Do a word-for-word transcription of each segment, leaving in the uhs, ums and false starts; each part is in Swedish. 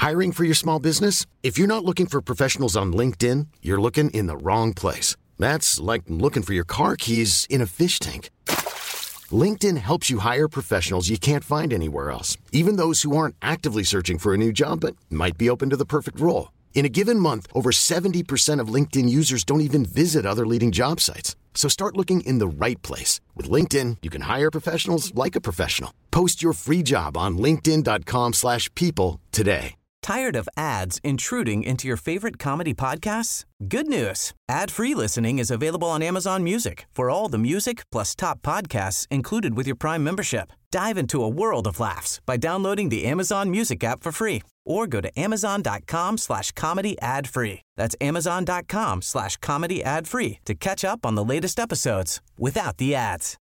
Hiring for your small business? If you're not looking for professionals on LinkedIn, you're looking in the wrong place. That's like looking for your car keys in a fish tank. LinkedIn helps you hire professionals you can't find anywhere else, even those who aren't actively searching for a new job but might be open to the perfect role. In a given month, over seventy percent of LinkedIn users don't even visit other leading job sites. So start looking in the right place. With LinkedIn, you can hire professionals like a professional. Post your free job on linkedin dot com slash people today. Tired of ads intruding into your favorite comedy podcasts? Good news. Ad-free listening is available on Amazon Music for all the music plus top podcasts included with your Prime membership. Dive into a world of laughs by downloading the Amazon Music app for free or go to amazon.com slash comedy ad free. That's amazon.com slash comedy ad free to catch up on the latest episodes without the ads.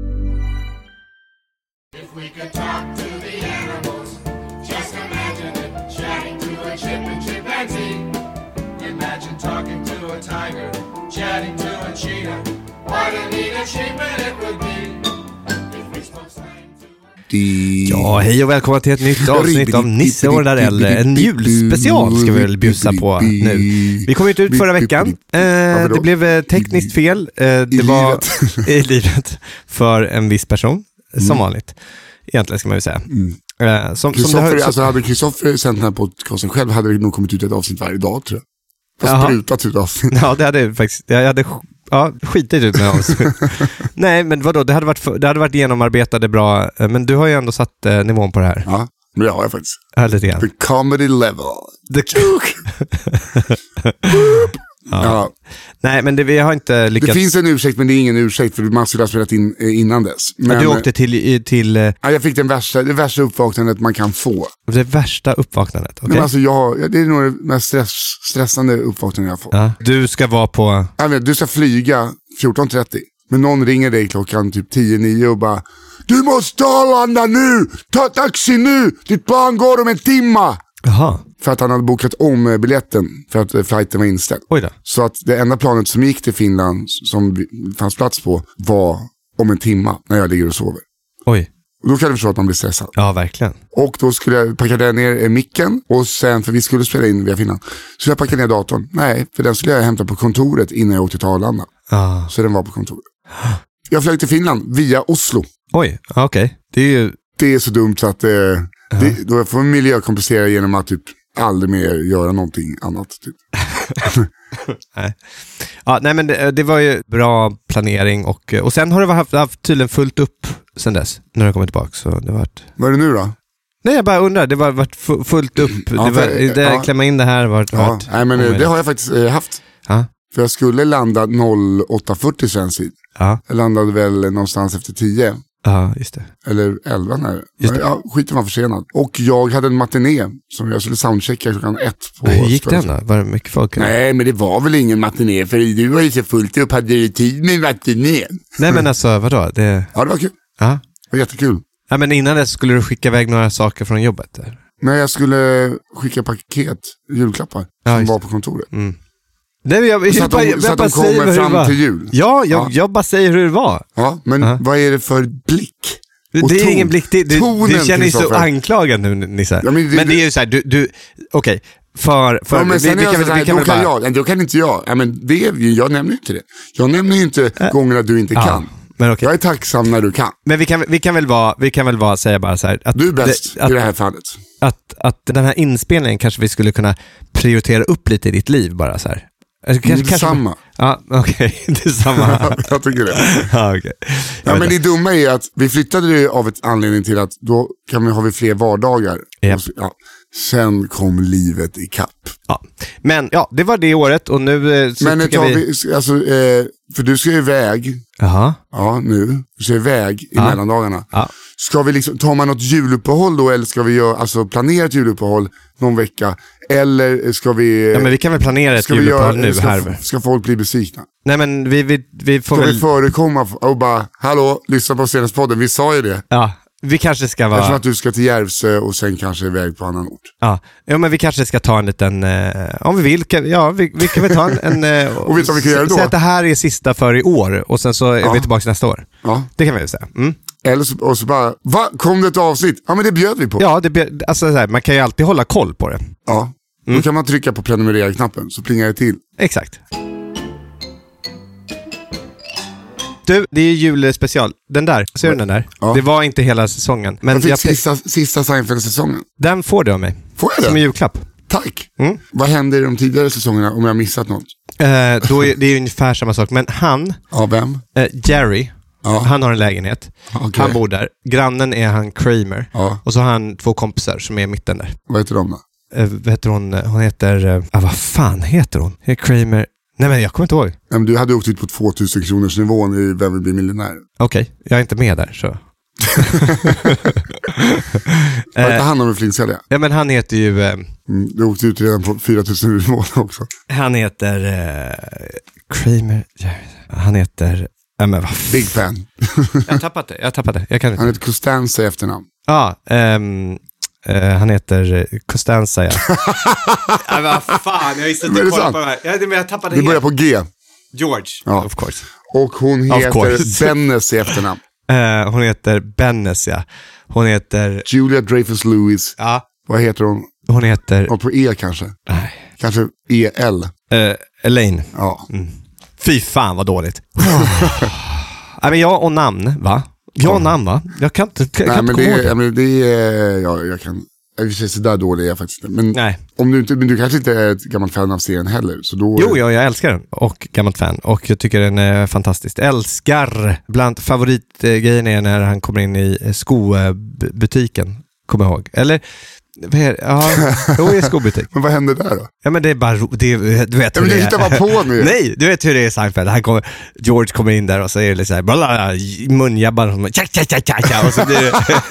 If we could talk to the animals, just imagine it. Chatting to a chip and chimpanzee. Imagine talking to a tiger, chatting to a cheetah. What a neat achievement it would be if we spoke slang to a... Ja, hej och välkomna till ett nytt avsnitt av Nisse och Darell. En julspecial ska vi väl bjussa på nu. Vi kom inte ut förra veckan. Eh, det blev tekniskt fel. Eh, det var i livet för en viss person, som vanligt. Egentligen ska man ju säga. Mm. Uh, som, som hör, så... alltså hade Kristoffer sänt den här podcasten själv hade det nog kommit ut ett avsnitt varje dag, tror jag. Fast sprutat ut avsnitt. Ja, det hade faktiskt, jag hade ja, skitit ut med oss. Nej, men vadå, det hade varit, det hade varit genomarbetade bra, men du har ju ändå satt eh, nivån på det här. Ja, men det har jag faktiskt. Ja, lite grann. The comedy level. The Ja. Ja. Nej, men det, vi har inte lyckats. Det finns en ursäkt, men det är ingen ursäkt för man skulle ha spelat in eh, innan dess. Men, du åkte till... till ja, jag fick den värsta, det värsta uppvaknandet man kan få. Det värsta uppvaknandet, okej. Okay. Alltså jag, det är nog det mest stress, stressande uppvaknandet jag får. Ja. Du ska vara på... Jag vet, du ska flyga fjorton trettio. Men någon ringer dig klockan typ tio nio och bara: du måste landa nu! Ta taxi nu! Ditt plan går om en timma! Jaha. För att han hade bokat om biljetten för att flighten var inställd. Oj då. Så att det enda planet som gick till Finland som fanns plats på var om en timma när jag ligger och sover. Oj. Och då kan du förstå att man blir stressad. Ja, verkligen. Och då skulle jag packa ner micken och sen, för vi skulle spela in via Finland, så jag packade ner datorn. Nej, för den skulle jag hämta på kontoret innan jag åkte till Arlanda. Ah. Så den var på kontoret. Jag flög till Finland via Oslo. Oj, okej. Okay. Det är ju... Det är så dumt så att eh, uh-huh. det, då får man miljökompensera genom att typ aldrig mer göra någonting annat typ. nej. Ja, nej men det, det var ju bra planering och, och sen har det haft, haft tydligen fullt upp sen dess när jag kommer tillbaka, så det har varit... Vad är det nu då? Nej, jag bara undrar, det var varit fullt upp. Ja, det var, för, det ja. Klämma in det här var ja. Varit, nej men det, det har jag faktiskt eh, haft. Ja. För jag skulle landa åtta fyrtio svensk tid. Ja. Jag landade väl någonstans efter tio. Ja, just det. Eller elva när. Ja, skiten var försenad. Och jag hade en matiné som jag skulle soundchecka klockan ett på. Hur gick den då? Var det mycket folk? Nej, men det var väl ingen matiné, för du var ju så fullt upp. Hade du tid med matiné? Nej, men alltså, vadå? Det... Ja, det var kul. Ja. Det var jättekul. Ja, men innan det skulle du skicka iväg några saker från jobbet där? Nej, jag skulle skicka paket, julklappar, ja, som var på kontoret. Mm. Nej, men jag, jag, så att de, jag, jag, så att de kommer fram till jul. Ja, jag, ja. jag bara säger hur det var. Ja, men uh-huh. vad är det för blick? Det, det är ton. Ingen blick. Det, du, Tonen, du känner dig så anklagad nu, Nisse. Ja, men, det, men det är ju så här, du, du okej. Okay. För, för ja, men sen vi, vi kan, jag, vi kan då, kan bara... jag, då kan inte jag. Ja, men det, jag nämner inte det. Jag nämner ju inte äh. gångerna du inte ja. kan. Men okay. Jag är tacksam när du kan. Men vi kan, vi kan väl vara, vi kan väl vara säga bara så här att du är bäst det, att, i det här fallet. Att, att den här inspelningen kanske vi skulle kunna prioritera upp lite i ditt liv bara så här. Kanske, det är kanske... samma. Ja, okej. Okay. Det är samma. Jag tycker det. Ja, okay. Ja, men det dumma är att vi flyttade det av ett anledning till att då kan vi ha vi fler vardagar. Yep. Ja. Sen kom livet i kapp. Ja. Men ja, det var det året och nu så men tar vi... vi alltså, eh, för du ska iväg. Jaha. Ja, nu. Du ska iväg i ja. mellandagarna. Ja. Ska vi liksom, tar man något juluppehåll då, eller ska vi göra, alltså planera ett juluppehåll någon vecka, eller ska vi... Ja, men vi kan väl planera ett juluppehåll nu ska, här. Ska folk bli besvikna? Nej, men vi, vi, vi får ska väl... vi förekomma och bara, hallå, lyssna på senaste podden, vi sa ju det. Ja, vi kanske ska vara... Eftersom att du ska till Järvsö och sen kanske iväg på annan ort. Ja, ja men vi kanske ska ta en liten... Eh, om vi vill, kan, ja, vi, vi kan väl ta en... en eh, och vet du vad vi kan göra då? Säga att det här är sista för i år och sen så är ja. vi tillbaka nästa år. Ja. Det kan vi väl säga. Mm. Eller så, och så bara, va? Kom det ett avsnitt? Ja, men det bjöd vi på. Ja, det bjöd, alltså så här, man kan ju alltid hålla koll på det. Ja, Mm. då kan man trycka på prenumerera-knappen så plingar det till. Exakt. Du, det är julspecial. Den där, ser du den där? Ja. Det var inte hela säsongen. Men Jag fick jag, sista, sista Seinfeld-säsongen. den får du av mig. Får jag det? Som en julklapp. Tack. Mm. Vad händer i de tidigare säsongerna om jag har missat något? Eh, då är, det är ju ungefär samma sak. Men han, Ja, vem? eh, Jerry, Ja. han har en lägenhet. Okej. Han bor där. Grannen är han Kramer. Ja. Och så har han två kompisar som är i mitten där. Vad heter de då? Eh, vad heter hon? Hon heter... Eh, ah, vad fan heter hon? Det är Kramer... Nej, men jag kommer inte ihåg. Nej, men du hade åkt ut på tvåtusen kronors nivån i Vem vill bli miljonär? Okej, jag är inte med där så. Var inte han om en flintsälja? Ja, men han heter ju... Eh, Mm, du åkte ut redan på fyratusen nivån också. han heter... Eh, Kramer... Han heter... Ja, men vad f- Big fan. Jag har tappat det, jag har tappat det. Jag kan Han inte. heter Costanza i efternamn. Ja, ehm, eh, han heter Costanza, ja. Ja, vad fan, jag visste Men inte är det kolla sant? på det här. Ja, men jag tappade Det börjar helt. på G. George, Ja. of course. Och hon Of heter course. Bennes i efternamn. Eh, hon heter Bennes, ja. Hon heter... Julia Dreyfus-Lewis. Ja, Vad heter hon? hon heter... Och på E kanske. Nej. Kanske E L. Eh, Elaine. Ja. Fy fan vad dåligt. Nej, men jag och namn, va? Jag och namn, va? Jag kan inte, jag Nej, kan men inte det, komma ihåg är, det. ja, men det är... Ja, jag kan... Jag vill säga så där dålig är jag faktiskt inte. Men, Nej. om du inte, men du kanske inte är ett gammalt fan av serien heller. Så då, Jo, jag, jag älskar den och gammalt fan och jag tycker den är fantastisk. Älskar, bland favoritgrejen är när han kommer in i skobutiken, kommer jag ihåg. Eller, vad är det? Ja, jo, i skobutik. Men vad händer där då? Ja, men det är bara, ro- det, är- du vet Ja, hur men det du hittar bara på nu. Nej, du vet hur det är i Seinfeld. Han kommer, George kommer in där och så är det lite så här, blablabla, munjabbar som tja, tja, tja, tja, tja, och så blir det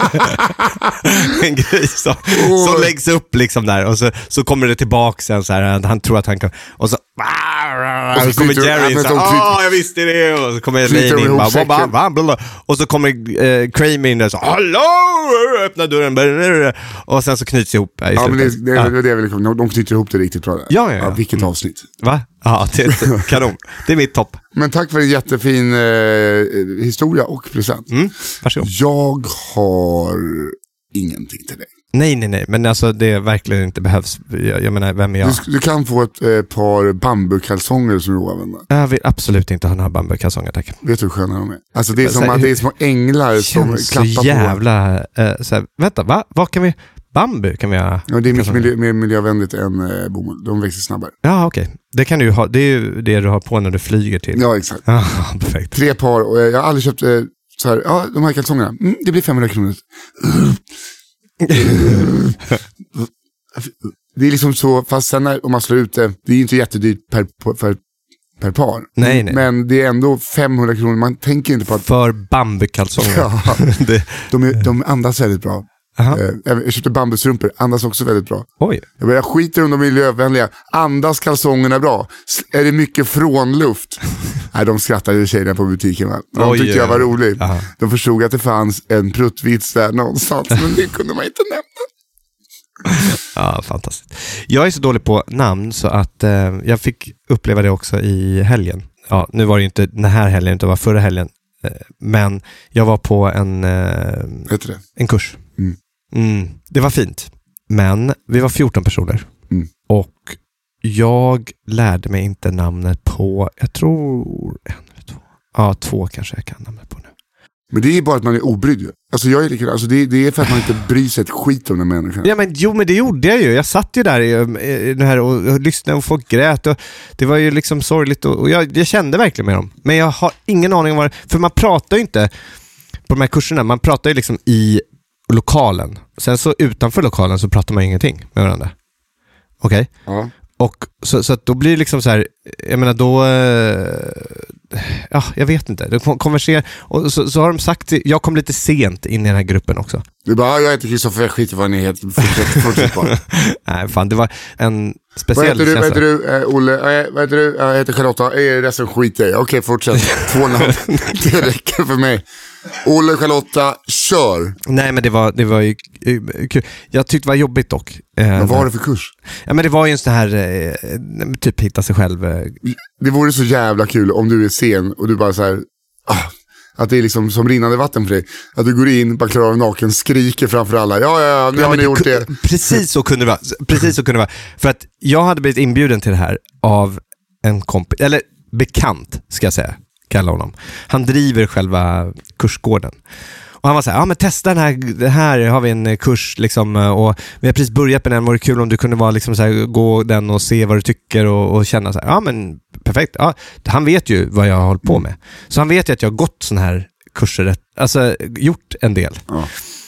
en grej som, som läggs upp liksom där och så, så kommer det tillbaka sen så här, han, han tror att han kan, och så, och så så kommer knyter- Jerry ja, in men så de här, knyter- åh, jag visste det, och så kommer Knyter Elaine de in ihop bara, säcken. bla, bla, bla, bla, och så kommer eh, Kramer in där så, hallå, öppna dörren, och sen så knyts ihop i Ja, men det, slutet. det, Ja. det, det är väl liksom, de knyter ihop det riktigt bra där. Ja, ja, ja. Vilket Mm. avsnitt. Va? Ja, det är kanon. Det är mitt topp. Men tack för en jättefin eh, historia och present. Mm, varsågod. Jag har ingenting till dig. Nej, nej, nej. Men alltså det verkligen inte behövs. Jag, jag menar, vem är jag? Du, du kan få ett eh, par bambukalsonger som du använder. Jag vill absolut inte ha några bambukalsonger, tack. Vet du hur sköna de är? Alltså det är Så som här, att det är små änglar som Känns så klappar på. jävla... Eh, så här, vänta, va? Vad kan vi... Bambu kan vi göra? Ja, det är mycket kalsonger? miljö, mer miljövänligt än eh, bomull. De växer snabbare. Ja, okej. Det kan du ju ha. Det är ju det du har på när du flyger till. Ja, exakt. Ja, perfekt. Tre par och jag, jag har aldrig köpt eh, så här, ja, de här kalsongerna. Mm, det blir femhundra kronor. Det är liksom så, fast sen när, om man slår ut det, det är inte jättedyrt per, per, per par. Nej, nej. Men det är ändå femhundra kronor, man tänker inte på att För bambukalsonger. Ja. det, de, är, de andas väldigt bra. aha. Eh, Jag köpte bambustrumpor, andas också väldigt bra. Oj. Jag, bara, jag skiter om de är miljövänliga. Andas kalsongerna bra? S- Är det mycket frånluft? Nej, de skrattade ju tjejerna på butiken. Va? De Oj, tyckte jag var rolig. aha. De förstod att det fanns en pruttvits där någonstans, men det kunde man inte nämna. Ja, fantastiskt. Jag är så dålig på namn så att eh, jag fick uppleva det också i helgen. Ja, nu var det ju inte den här helgen, utan det var förra helgen. Eh, men jag var på en, eh, Vet du det? en kurs. Mm. Mm, det var fint. Men vi var fjorton personer. Mm. Och jag lärde mig inte namnet på, jag tror en eller två. Ja, två kanske jag kan namnet på nu. Men det är bara att man är obrydd. ju. Alltså jag är lika, alltså det, det är för att man inte bryr sig ett skit om den människan. Ja, men jo, men det gjorde jag ju. Jag satt ju där i, i det här och, och lyssnade och folk grät och det var ju liksom sorgligt och, och jag, jag kände verkligen med dem. Men jag har ingen aning om vad, för man pratar ju inte på de här kurserna, man pratar ju liksom i lokalen. Sen så utanför lokalen så pratar man ingenting med varandra. Okej? Okay? Ja. Och så, så att då blir det liksom så här, jag menar då, eh, ja, jag vet inte. De konverserar, och så, så har de sagt, jag kom lite sent in i den här gruppen också. Du bara, jag heter Kristoffer, jag skiter vad ni heter. Fortsätt, fortsätt bara. Nej, fan, det var en Vad speciell heter du, vad känsla. heter du, eh, Olle? Eh, vad heter du? Jag heter Charlotta. Är det som skiter i? Okej, fortsätt. Två namn. Det räcker för mig. Olle, Charlotta, kör. Nej, men det var, det var ju eh, kul. Jag tyckte det var jobbigt dock. Eh, Vad var det för kurs? Ja, men det var ju en sån här, eh, typ hitta sig själv. Eh. Det vore så jävla kul om du är sen och du bara så här, ah, Att det är liksom som rinnande vatten för dig. Att du går in, bara klarar av naken, skriker framför alla. Ja, ja, ja, nu ja, har ni gjort det. Precis så kunde det vara. Precis så kunde det vara. För att jag hade blivit inbjuden till det här av en kompis, eller bekant ska jag säga, kalla honom. Han driver själva kursgården. Och han var så här, ja men testa den här, det här har vi en kurs liksom, och vi har precis börjat med den, var det kul om du kunde vara liksom så här, gå den och se vad du tycker och, och känna så här, ja men perfekt, ja, han vet ju vad jag har hållit på med. Så han vet ju att jag har gått såna här kurser, alltså gjort en del. Ja.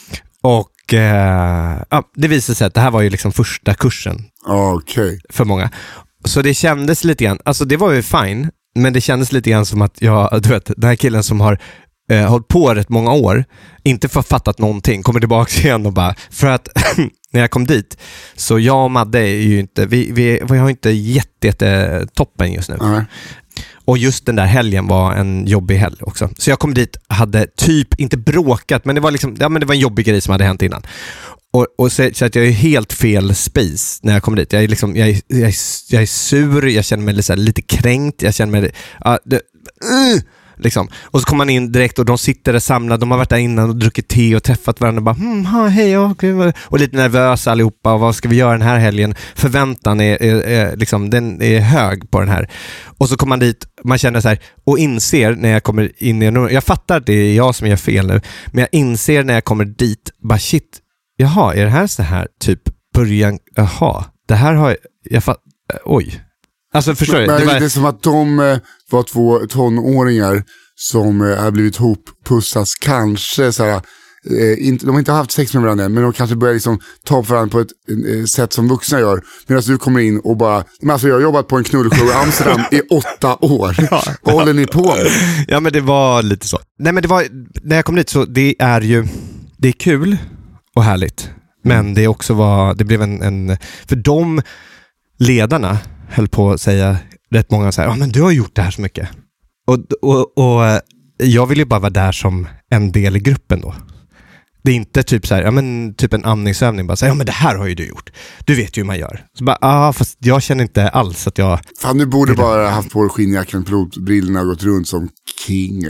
Och eh, ja, det visade sig att det här var ju liksom första kursen okay. för många. Så det kändes lite grann, alltså det var ju fine, men det kändes lite grann som att jag, du vet, den här killen som har eh, hållit på rätt många år, inte författat någonting, kommer tillbaka igen och bara, för att när jag kom dit, så jag och Madde är ju inte, vi, vi, vi har inte jätte, jätte toppen just nu. Mm. Och just den där helgen var en jobbig helg också. Så jag kom dit, hade typ inte bråkat, men det var liksom, ja men det var en jobbig grej som hade hänt innan. Och, och så, så att jag är helt fel space när jag kommer dit. Jag är liksom, jag är, jag är, jag är sur, jag känner mig lite, lite kränkt, jag känner mig, uh, det, uh, liksom. Och så kommer man in direkt och de sitter där samlade, de har varit där innan och druckit te och träffat varandra och bara, hm, ha, hej, okay. Och lite nervösa allihopa, och vad ska vi göra den här helgen? Förväntan är, är, är liksom, den är hög på den här. Och så kommer man dit, man känner så här, och inser när jag kommer in i en, jag fattar att det är jag som gör fel nu, men jag inser när jag kommer dit, bara shit, jaha, är det här så här typ början, jaha, det här har jag, jag fatt, oj. Alltså förstår du? Men, det men var... det är som att de eh, var två tonåringar som eh, har blivit hoppussas, kanske så här, eh, inte, de har inte haft sex med varandra, men de kanske börjar liksom ta på varandra på ett eh, sätt som vuxna gör, medan du kommer in och bara, men alltså jag har jobbat på en knullshow i Amsterdam i åtta år. Ja, vad håller ni på med? Ja, men det var lite så. Nej, men det var, när jag kom dit så, det är ju, det är kul och härligt, men det också var, det blev en, en för de ledarna höll på att säga rätt många så här, ja men du har gjort det här så mycket. Och, och, och jag vill ju bara vara där som en del i gruppen då. Det är inte typ så här, ja men typ en andningsövning, bara så här, ja men det här har ju du gjort. Du vet ju hur man gör. Så bara, ja ah, fast jag känner inte alls att jag... Fan, du borde bara haft på skinnjackan, pilotbrillorna och gått runt som king.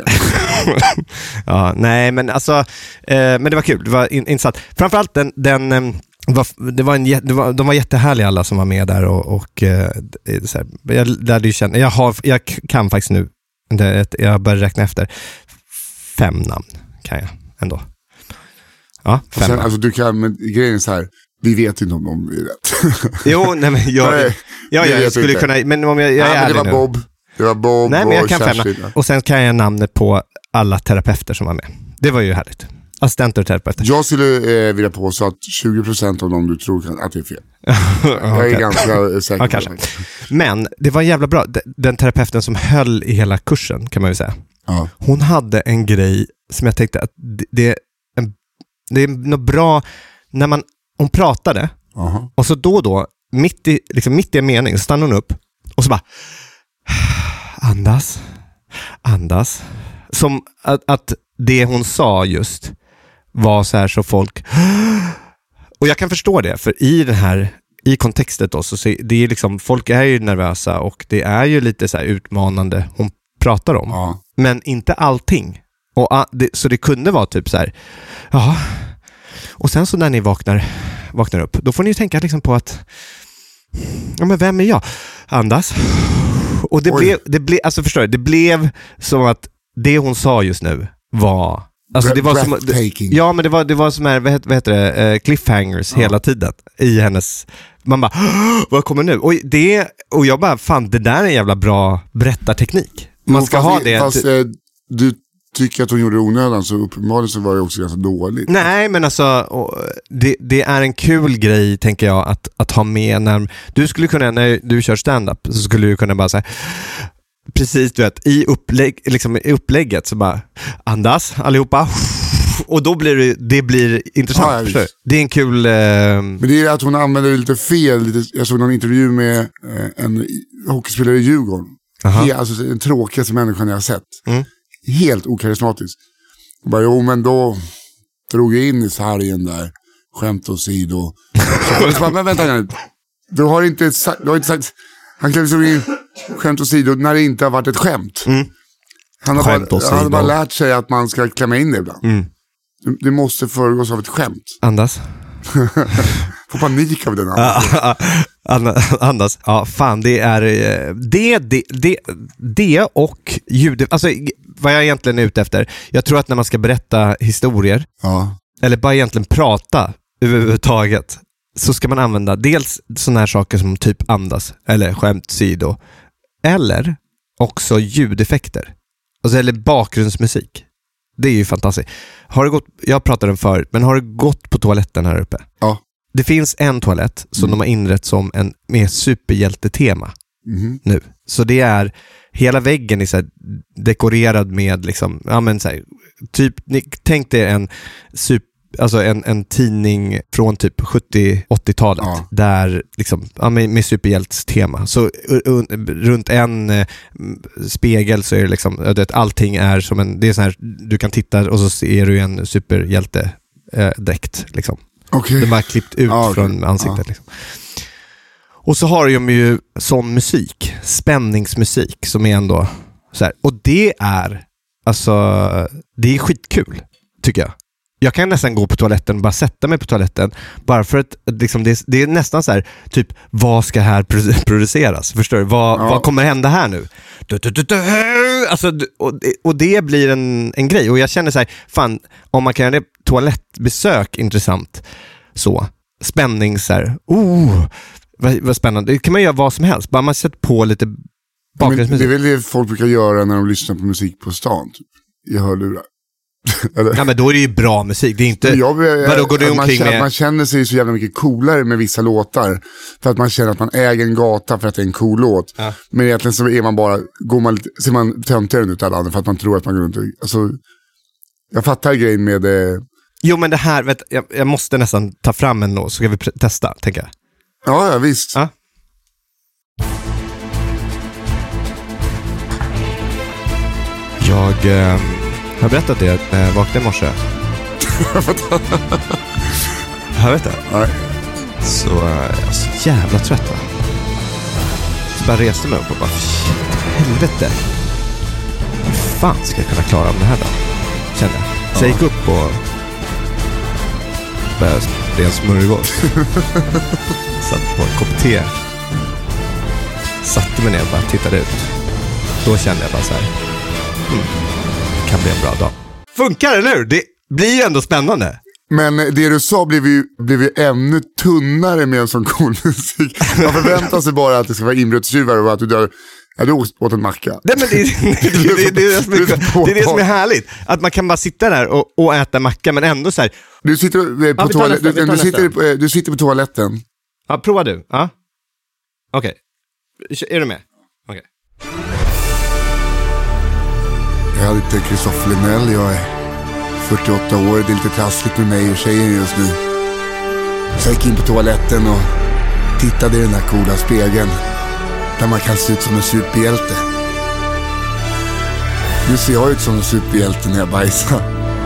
Ja, nej men alltså, eh, men det var kul, det var in, insatt. Framförallt den, den eh, var, det var en, det var, de var jättehärliga alla som var med där och, och eh, så här, jag lärde ju känna, jag, har, jag kan faktiskt nu, det, jag börjar räkna efter, fem namn kan jag ändå. Ja, fem. Sen, alltså du kan, men grejen är så här, vi vet inte om de är rätt. Jo, nej men jag, nej, jag, jag, jag skulle inte. kunna, men om jag, jag ja, är men det var nu. Bob, det var Bob nej, men jag och kan fem. Och sen kan jag namnet på alla terapeuter som var med. Det var ju härligt. Assistenter och terapeuter. Jag skulle eh, vilja påstå att tjugo procent av dem du tror att det är fel. Jag är ganska säker ja, kanske. Men det var jävla bra. Den terapeuten som höll i hela kursen, kan man ju säga. Ja. Hon hade en grej som jag tänkte att det är, en, det är något bra när man, hon pratade uh-huh. och så då och då, mitt i, liksom mitt i en mening, så stannade hon upp och så bara andas, andas. Som att, att det hon sa just var så här så folk, och jag kan förstå det, för i den här i kontextet då, så det är liksom, folk är ju nervösa och det är ju lite så här utmanande hon pratar om, ja. Men inte allting. Och det, så det kunde vara typ så här, ja. Och sen så när ni vaknar vaknar upp, då får ni ju tänka liksom på att, ja men vem är jag? Andas. Och det Oj. blev det blev alltså förstår du, det blev som att det hon sa just nu var, alltså det var som det, ja men det var det var som här, vad heter, vad heter det, uh, cliffhangers ja. Hela tiden i hennes, man bara vad kommer nu? Och det, och jag bara fan, det där är en jävla bra berättarteknik. Man ska fast, ha det. Fast eh, du tycker att hon gjorde det onödan, så uppenbarligen så var det också ganska dåligt. Nej, men alltså det, det är en kul grej, tänker jag, att, att ha med när du skulle kunna, när du kör stand-up, så skulle du kunna bara säga precis, du vet, i, upplägg, liksom, i upplägget så bara andas allihopa och då blir det, det blir intressant. Ja, det är en kul... Eh... Men det är att hon använder det lite fel. Lite, jag såg någon intervju med eh, en hockeyspelare i Djurgården. He, alltså den tråkigaste människan jag har sett. Mm. Helt okarismatisk. Och bara, jo men då drog jag in i sargen där. Skämt åsido. Så bara, men vänta nu. Du har inte, du har inte sagt... Han kan liksom in skämt åsido när det inte har varit ett skämt. Mm. Han har bara, han har bara lärt sig att man ska klämma in det ibland. Mm. Du, du måste föregås av ett skämt. Andas. Får panik av den här. Andas. Ja, fan, det är det, det, det, det och ljud. Alltså, vad jag egentligen är ute efter. Jag tror att när man ska berätta historier, ja. eller bara egentligen prata överhuvudtaget, så ska man använda dels såna här saker som typ andas, eller skämtsidor, eller också ljudeffekter. Alltså, eller bakgrundsmusik. Det är ju fantastiskt. Har du gått, jag pratade om förut, men har du gått på toaletten här uppe? Ja. Det finns en toalett som mm. de har inrett som en med superhjältetema mm. nu. Så det är hela väggen är så här dekorerad med liksom, ja men så här, typ, tänk dig en super, alltså en, en tidning från typ sjuttio-åttiotalet ja. där liksom, ja, med, med superhjältstema. Så uh, runt en uh, spegel så är det liksom, uh, det, allting är som en, det är så här, du kan titta och så ser du en superhjälte uh, dräkt liksom. Okay. Den bara klippt ut ah, okay. från ansiktet. Ah. Liksom. Och så har de ju sån musik, spänningsmusik som är ändå så här, och det är alltså, det är skitkul tycker jag. Jag kan nästan gå på toaletten och bara sätta mig på toaletten bara för att liksom, det, är, det är nästan så här typ, vad ska här produceras? Förstår du? Vad, ja. vad kommer hända här nu? Du, du, du, du. Alltså, och, och det blir en, en grej. Och jag känner så här, fan, om man kan göra det toalettbesök intressant så, spänning så här, oh, vad, vad spännande. Det kan man göra vad som helst. Bara man sätter på lite bakgrundsmusik. Det är väl det folk brukar göra när de lyssnar på musik på stan typ, i hörlurar. Ja, men då är det ju bra musik. Det är inte, jag, jag, vadå, går du man, omkring känner, med... man känner sig så jävla mycket coolare med vissa låtar. För att man känner att man äger en gata för att det är en cool låt. Ja. Men egentligen så är man bara, går man lite, ser man töntigare ut alla andra för att man tror att man går runt. Alltså, jag fattar grejen med det. Jo, men det här, vet, jag, jag måste nästan ta fram en låt så ska vi pre- testa, tänker jag. Ja, ja visst. Ja. Jag... Eh... Jag har berättat det när jag vaknade i morse. Jag vet det. Nej. Så jag är så jävla trött. Va? Så bara reste mig upp och bara, helvete. Hur fan ska jag kunna klara av det här då? Kände jag. Så jag gick upp och började spela smörgås. Satt på en kopp te. Satte mig ner och bara tittade ut. Då kände jag bara så här. Mm. Kan bli en bra dag. Funkar det nu? Det blir ju ändå spännande. Men det du sa blev ju, blev ju ännu tunnare med en sån cool musik. Man förväntar sig bara att det ska vara inbrottstjuvar och att du dör. Ja, du åt åt en macka. Nej, men det, det, det, det, det, är det, som är, det är det som är härligt. Att man kan bara sitta där och, och äta macka, men ändå så här. Du sitter på, ja, toalett, nästa, du, du, sitter, du sitter på toaletten. Ja, prova du. Ja. Okej. Okay. Är du med? Okej. Okay. Jag heter Kristoffer Linell, jag är fyrtioåtta år, det är lite trassligt med mig och tjejen just nu. Så jag gick in på toaletten och tittade i den här coola spegeln där man kan se ut som en superhjälte. Nu ser jag ut som en superhjälte när jag bajsar.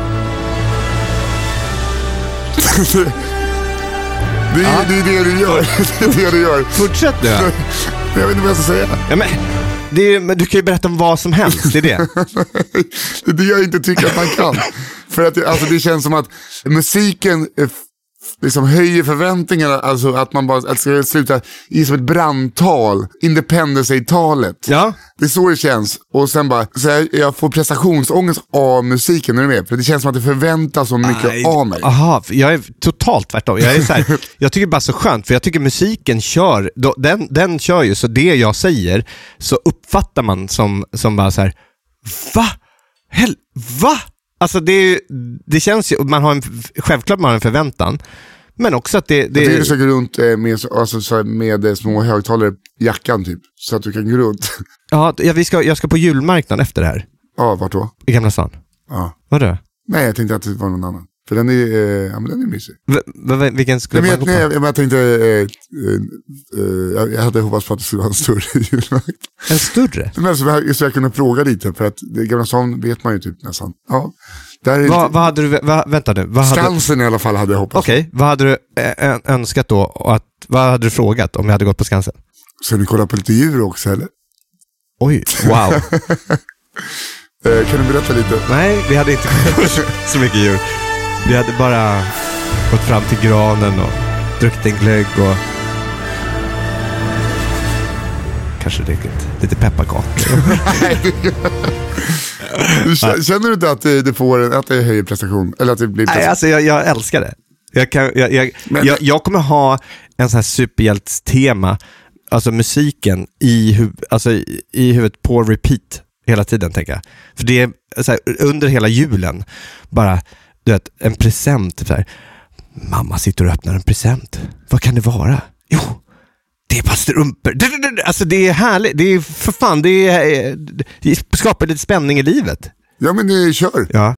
det, är, ja. det är det du gör. Det är det du gör. Fortsätt nu. Jag vet inte vad jag ska säga. Ja, men... Det är, men du kan ju berätta om vad som helst, det är det. Det är det jag inte tycker att man kan. För att alltså, det känns som att musiken liksom höjer förväntningarna. Alltså att man bara ska sluta i som ett brandtal. Independence Day-talet. Ja. Det är så det känns. Och sen bara, så jag, jag får prestationsångest av musiken när du är med. För det känns som att det förväntas så mycket Aj, av mig. Aha, jag är totalt tvärtom. Jag är så här, jag tycker bara så skönt. För jag tycker musiken kör, då, den, den kör ju. Så det jag säger så uppfattar man som, som bara så här, va? Hel, va? Alltså det, det känns ju, man har en, självklart man har en förväntan. Men också att det... det jag tycker du ska gå runt med, alltså, så med små högtalare i jackan typ. Så att du kan gå runt. Ja, vi ska, jag ska på julmarknaden efter det här. Ja, vart då? I Gamla stan. Ja. Vadå? Nej, jag tänkte att det var någon annan. För den är, eh, ja men den är mysig. V- v- vilken skulle nej, man men, nej, jag, jag tänkte, eh, eh, jag, jag hade hoppats på att det skulle vara en större julmarknad. En större? Men så jag, så jag kunde fråga lite, för att det Gamla stan vet man ju typ nästan. Ja. Där är Va, lite... Vad hade du, va, vänta nu. Vad Skansen hade... i alla fall hade jag hoppats. Okej, okay. Vad hade du äh, önskat då? Att, vad hade du frågat om jag hade gått på Skansen? Så ni kollar på lite djur också, eller? Oj, wow. Eh, kan du berätta lite? Nej, vi hade inte så mycket djur. Vi hade bara gått fram till granen och druckit en glögg och kanske druckit lite pepparkakor. Känner du inte att det, det får att det höjer prestation? Eller att det blir prestation? Nej, alltså jag, jag älskar det. Jag, kan, jag, jag, Men... jag, jag kommer ha en sån här superhjältstema, alltså musiken i, huv, alltså i, i huvudet på repeat hela tiden, tänker jag. För det är så här, under hela julen bara, du vet, en present så här. Mamma sitter och öppnar en present. Vad kan det vara? Jo, det är bara strumpor. Alltså det är härligt. Det är för fan, det, är, det skapar lite spänning i livet. Ja, men det kör. Ja.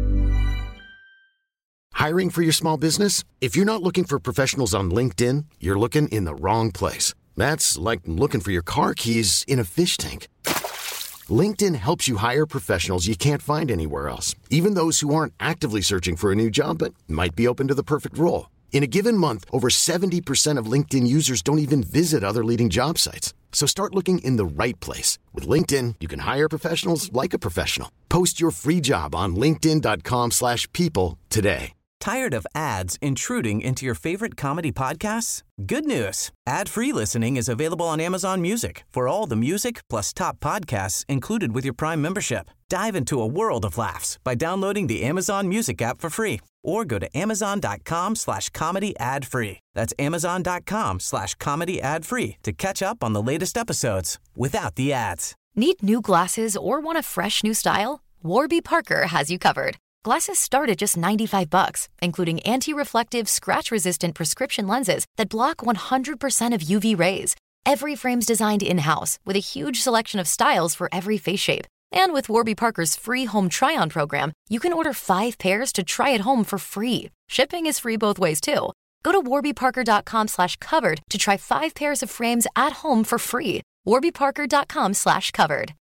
Hiring for your small business? If you're not looking for professionals on LinkedIn, you're looking in the wrong place. That's like looking for your car keys in a fish tank. LinkedIn helps you hire professionals you can't find anywhere else, even those who aren't actively searching for a new job but might be open to the perfect role. In a given month, over seventy percent of LinkedIn users don't even visit other leading job sites. So start looking in the right place. With LinkedIn, you can hire professionals like a professional. Post your free job on linkedin dot com slash people today. Tired of ads intruding into your favorite comedy podcasts? Good news. Ad-free listening is available on Amazon Music for all the music plus top podcasts included with your Prime membership. Dive into a world of laughs by downloading the Amazon Music app for free or go to amazon.com slash comedy ad free. That's amazon.com slash comedy ad free to catch up on the latest episodes without the ads. Need new glasses or want a fresh new style? Warby Parker has you covered. Glasses start at just ninety-five bucks, including anti-reflective, scratch-resistant prescription lenses that block one hundred percent of U V rays. Every frame's designed in-house with a huge selection of styles for every face shape. And with Warby Parker's free home try-on program, you can order five pairs to try at home for free. Shipping is free both ways, too. Go to warbyparker.com slash covered to try five pairs of frames at home for free. warbyparker.com slash covered.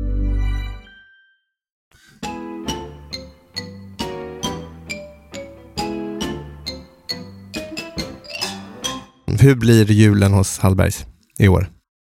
Hur blir julen hos Hallbergs i år?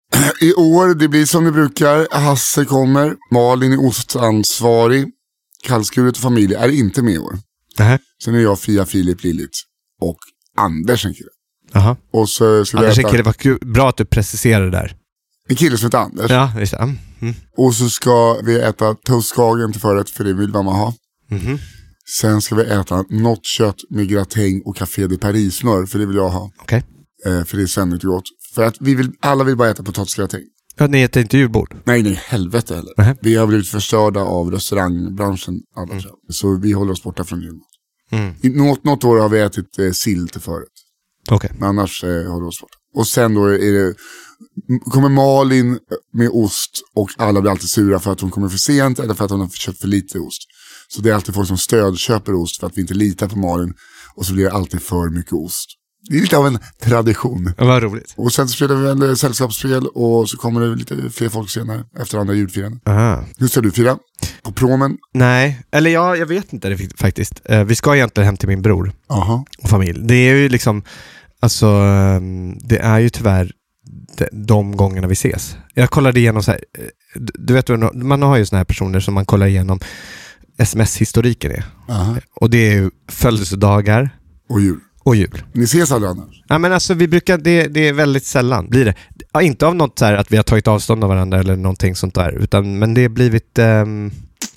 I år, det blir som det brukar. Hasse kommer, Malin är ostansvarig, Kallskuret och familj är inte med i år. Nähä. Sen är jag, Fia, Filip, Lilith och Anders en kille. Aha. Och så ska vi Anders äta... en kille, var kul. Bra att du preciserar det där. En kille som heter Anders. Ja, visst. Mm. Och så ska vi äta toastskagen till förrätt, för det vill mamma ha. Mm-hmm. Sen ska vi äta något kött med gratäng och café de Paris-smör, för det vill jag ha. Okej. Okay. Eh, för det är sändigt gott. För att vi vill, alla vill bara äta potatisgratäng. Ja, ni äter inte julbord? Nej, nej, helvete heller. Uh-huh. Vi har blivit förstörda av restaurangbranschen. Alla, mm. Så vi håller oss borta från julmat. Mm. I något, något år har vi ätit eh, sill till förrätt. Okej. Men annars eh, håller vi oss borta. Och sen då är det, kommer Malin med ost och alla blir alltid sura för att hon kommer för sent eller för att hon har köpt för lite ost. Så det är alltid folk som stödköper ost för att vi inte litar på Malin. Och så blir det alltid för mycket ost. Det är lite av en tradition. Ja, vad roligt. Och sen så spelar vi väl sällskapsspel och så kommer det lite fler folk senare efter andra julfirande. Aha. Hur ska du fira? På promen? Nej, eller ja, jag vet inte det faktiskt. Uh, vi ska egentligen hem till min bror. Aha. Och familj. Det är ju liksom, alltså um, det är ju tyvärr de, de gångerna vi ses. Jag kollade igenom så här, du vet, man har ju såna här personer som man kollar igenom sms-historiken är. Aha. Och det är ju födelsedagar och jul. Och jul. Ni ses aldrig annars? Ja, men alltså vi brukar, det, det är väldigt sällan blir det. Ja, inte av något så här att vi har tagit avstånd av varandra eller någonting sånt där, utan, men det har blivit um,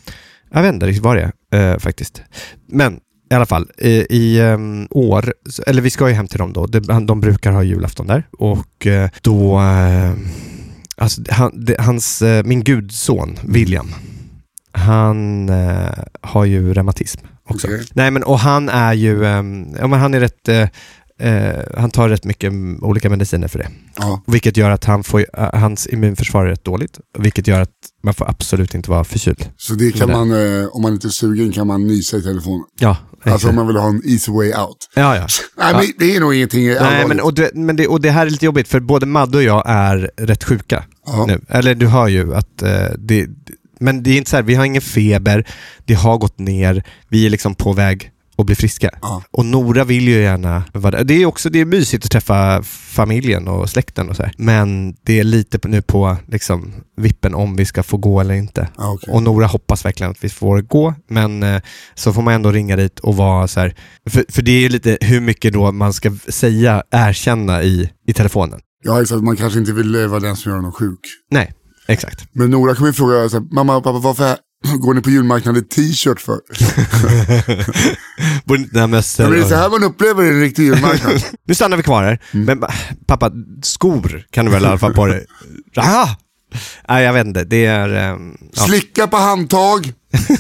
jag vet inte riktigt vad det är uh, faktiskt. Men i alla fall, i, i um, år, eller vi ska ju hem till dem då, de, de brukar ha julafton där och uh, då uh, alltså han, det, hans, uh, min gudson William, han uh, har ju reumatism också. Okay. Nej, men och han är ju um, ja, men han är rätt uh, uh, han tar rätt mycket olika mediciner för det. Ja. Vilket gör att han får uh, hans immunförsvar är rätt dåligt, vilket gör att man får absolut inte vara förkyld. Så det kan man uh, om man inte är sugen kan man nysa i telefonen. Ja. Alltså om man vill ha en easy way out. Ja, ja. Nej, men det är nog ingenting allvarligt. Nej, men, och, det, men det, och det här är lite jobbigt för både Madde och jag är rätt sjuka ja. nu. Eller du hör ju att uh, det, men det är inte så här, vi har ingen feber, det har gått ner, vi är liksom på väg och bli friska. Ja. Och Nora vill ju gärna vara där. Det är också det är mysigt att träffa familjen och släkten och så här. Men det är lite på, nu på liksom, vippen om vi ska få gå eller inte. Ah, okay. Och Nora hoppas verkligen att vi får gå. Men eh, så får man ändå ringa dit och vara så här. För, för det är lite hur mycket då man ska säga, erkänna i, i telefonen. Ja, exakt. Man kanske inte vill vara den som gör någon sjuk. Nej, exakt. Men Nora kommer ju fråga så här, mamma och pappa, varför går ni på julmarknaden i t-shirt för? Nej, men så det är så här man upplever en riktig julmarknad. Nu stannar vi kvar här. Mm. Men pappa, skor kan du väl i alla fall på dig? Ah! Nej, jag vet inte. Det är... Um, ja. Slicka på handtag.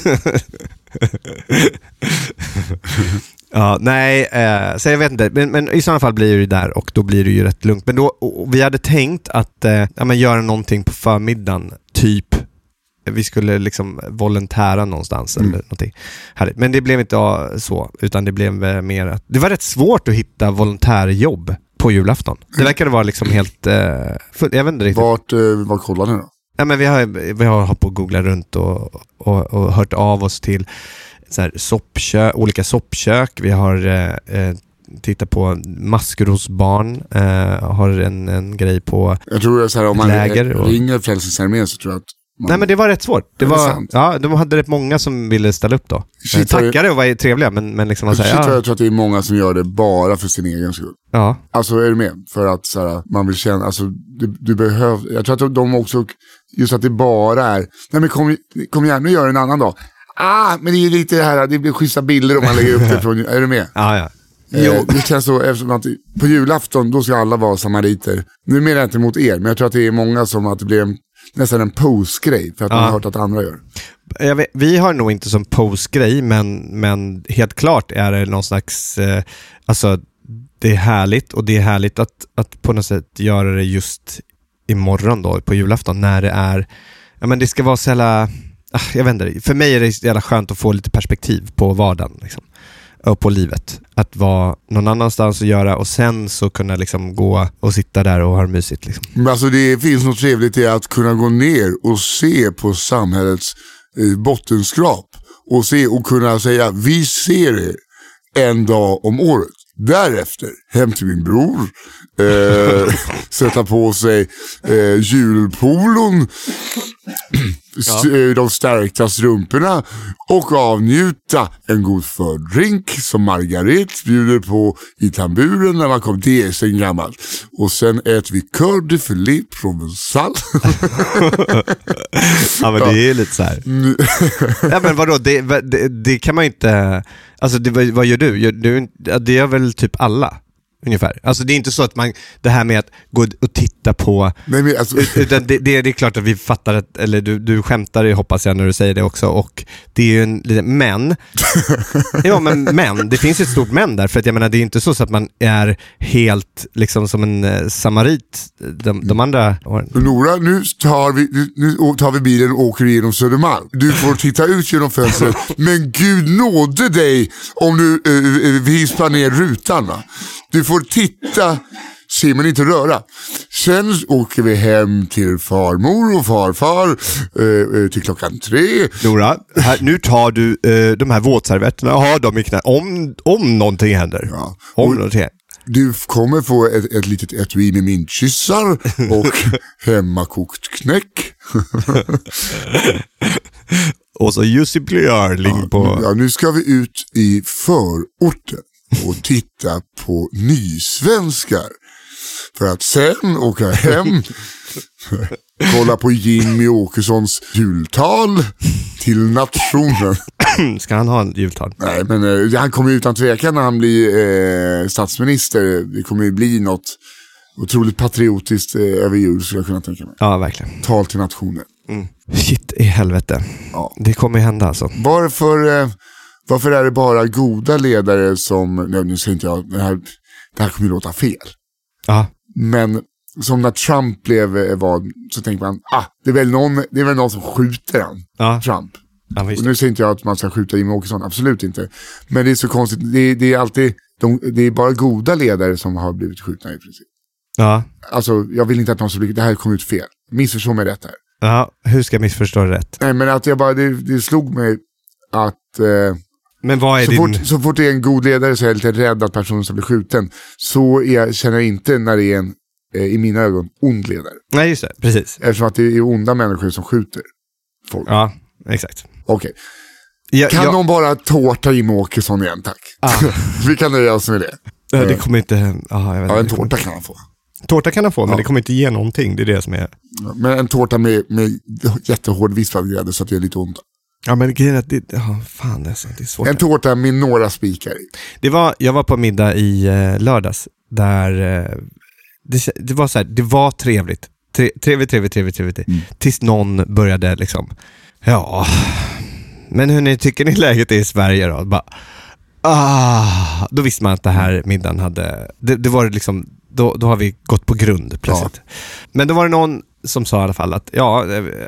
Ja, nej, eh, så jag vet inte. Men, men i sådana fall blir det där och då blir det ju rätt lugnt. Men då, och vi hade tänkt att eh, ja, men göra någonting på förmiddagen, typ vi skulle liksom volontära någonstans mm. eller någonting härligt. Men det blev inte uh, så, utan det blev uh, mer att det var rätt svårt att hitta volontärjobb på julafton. Det verkade vara liksom helt uh, full, jag vet inte riktigt. Vart, uh, var kollade ni då? Ja, men vi har, vi har hållit på att googla runt och, och, och hört av oss till så här, soppkök, olika soppkök. Vi har uh, tittat på Maskrosbarn, uh, har en, en grej på jag tror att så här, om man läger och... ringer Frälsningsarmén så tror jag att man... Nej, men det var rätt svårt. Det var, ja, de hade rätt många som ville ställa upp då. Shit, tackade och var trevliga, men, men liksom... Shit, ja. Jag tror att det är många som gör det bara för sin egen skull. Ja. Alltså, är du med? För att så här, man vill känna... Alltså, du, du behöver... Jag tror att de också... Just att det bara är... Nej, men kom, kom gärna och gör en annan dag. Ah, men det är lite det här... Det blir schyssta bilder om man lägger upp det från... Är du med? Ja, ja. Eh, det känns så, eftersom att på julafton då ska alla vara samariter. Nu menar jag inte mot er, men jag tror att det är många som att det blir en, nästan en postgrej för att ja. Man har hört att andra gör. Jag vet, vi har nog inte som postgrej, men, men helt klart är det någon slags, eh, alltså det är härligt och det är härligt att, att på något sätt göra det just imorgon då på julafton när det är, ja men det ska vara så jävla, ah, jag vet inte, för mig är det jävla skönt att få lite perspektiv på vardagen liksom. Och på livet. Att vara någon annanstans och göra och sen så kunna liksom gå och sitta där och ha det mysigt. Liksom. Men alltså det finns något trevligt i att kunna gå ner och se på samhällets eh, bottenskrap och se och kunna säga vi ser er en dag om året. Därefter hem till min bror, eh, sätta på sig eh, julpolon, ja. de stärkta strumporna och avnjuta en god fördrink som Margaret bjuder på i tamburen när man kom till sen gammalt. Och sen äter vi cœur de filet provençal. Ja, men det är lite så här. Ja, men vadå, det, det, det kan man ju inte... Alltså, det, vad gör du? Gör, du? Det gör väl typ alla? Ungefär. Alltså det är inte så att man, det här med att gå och titta på, nej, men alltså... utan det, det, det är klart att vi fattar att, eller du, du skämtar ju, hoppas jag när du säger det också, och det är ju en liten, men ja men, men det finns ett stort men där, för att jag menar det är inte så, så att man är helt liksom som en eh, samarit de, de andra åren. Nora, nu tar vi nu tar vi bilen och åker igenom Södermalm. Du får titta ut genom fönstret, men Gud nådde dig om du eh, vispar ner rutan, va? Du får titta, se men inte röra. Sen åker vi hem till farmor och farfar eh, till klockan tre. Nora, här, nu tar du eh, de här våtservetterna och har dem i knä. Om, om någonting händer. Ja. Om någonting händer. Du kommer få ett, ett litet etui med mintkyssar och hemmakokt knäck. Och så Jussi Björling ja, på... Ja, nu ska vi ut i förorten och titta på nysvenskar. För att sen åka hem, kolla på Jimmy Åkessons jultal till nationen. Ska han ha en jultal? Nej, men eh, han kommer utan tvekan när han blir eh, statsminister. Det kommer ju bli något otroligt patriotiskt eh, över jul, skulle jag kunna tänka mig. Ja, verkligen. Tal till nationen. Mm. Shit i helvete. Ja. Det kommer ju hända alltså. Varför... Eh, Varför är det bara goda ledare som, nej, nu säger inte jag, det här, det här kommer ju låta fel. Ja. Men som när Trump blev vald så tänker man, ah, det är väl någon, det är väl någon som skjuter han, ja. Trump. Ja, och nu säger inte jag att man ska skjuta Jimmie Åkesson, absolut inte. Men det är så konstigt, det, det är alltid, de, det är bara goda ledare som har blivit skjutna i princip. Ja. Alltså, jag vill inte att någon ska bli, det här kommer ut fel. Missförstå mig rätt här. Ja, hur ska jag missförstå det rätt? Nej, men att jag bara, det, det slog mig att... Eh, Men vad är så, din... fort, så fort det är en god ledare så är jag lite rädd att personen ska bli skjuten. Så är, känner jag inte när det är en, eh, i mina ögon, ond ledare. Nej, just det. Precis. Eftersom att det är onda människor som skjuter folk. Ja, exakt. Okej. Ja, kan ja. någon bara tårta Jimmie Åkesson igen, tack? Ah. Vi kan nöja oss med det. Ja, det kommer inte... Ah, jag vet ja, en inte. tårta kan han få. Tårta kan han få, men ja. det kommer inte ge någonting. Det är det som är... Ja, men en tårta med, med jättehård vispad grädde så att det är lite ont. Ja, men grejen är att det... Oh, fan, det är, så, det är svårt. En tårta med några spikar i. Det var, jag var på middag i eh, lördags. Där... Eh, det, det var så här, det var trevligt. Tre, trevligt, trevligt, trevligt, trevligt. Mm. Tills någon började liksom... Ja... Men hur ni tycker ni läget är i Sverige då? Bara, ah, då visste man att det här middagen hade... Det, det var liksom... Då, då har vi gått på grund plötsligt. Ja. Men då var det någon som sa i alla fall att... Ja,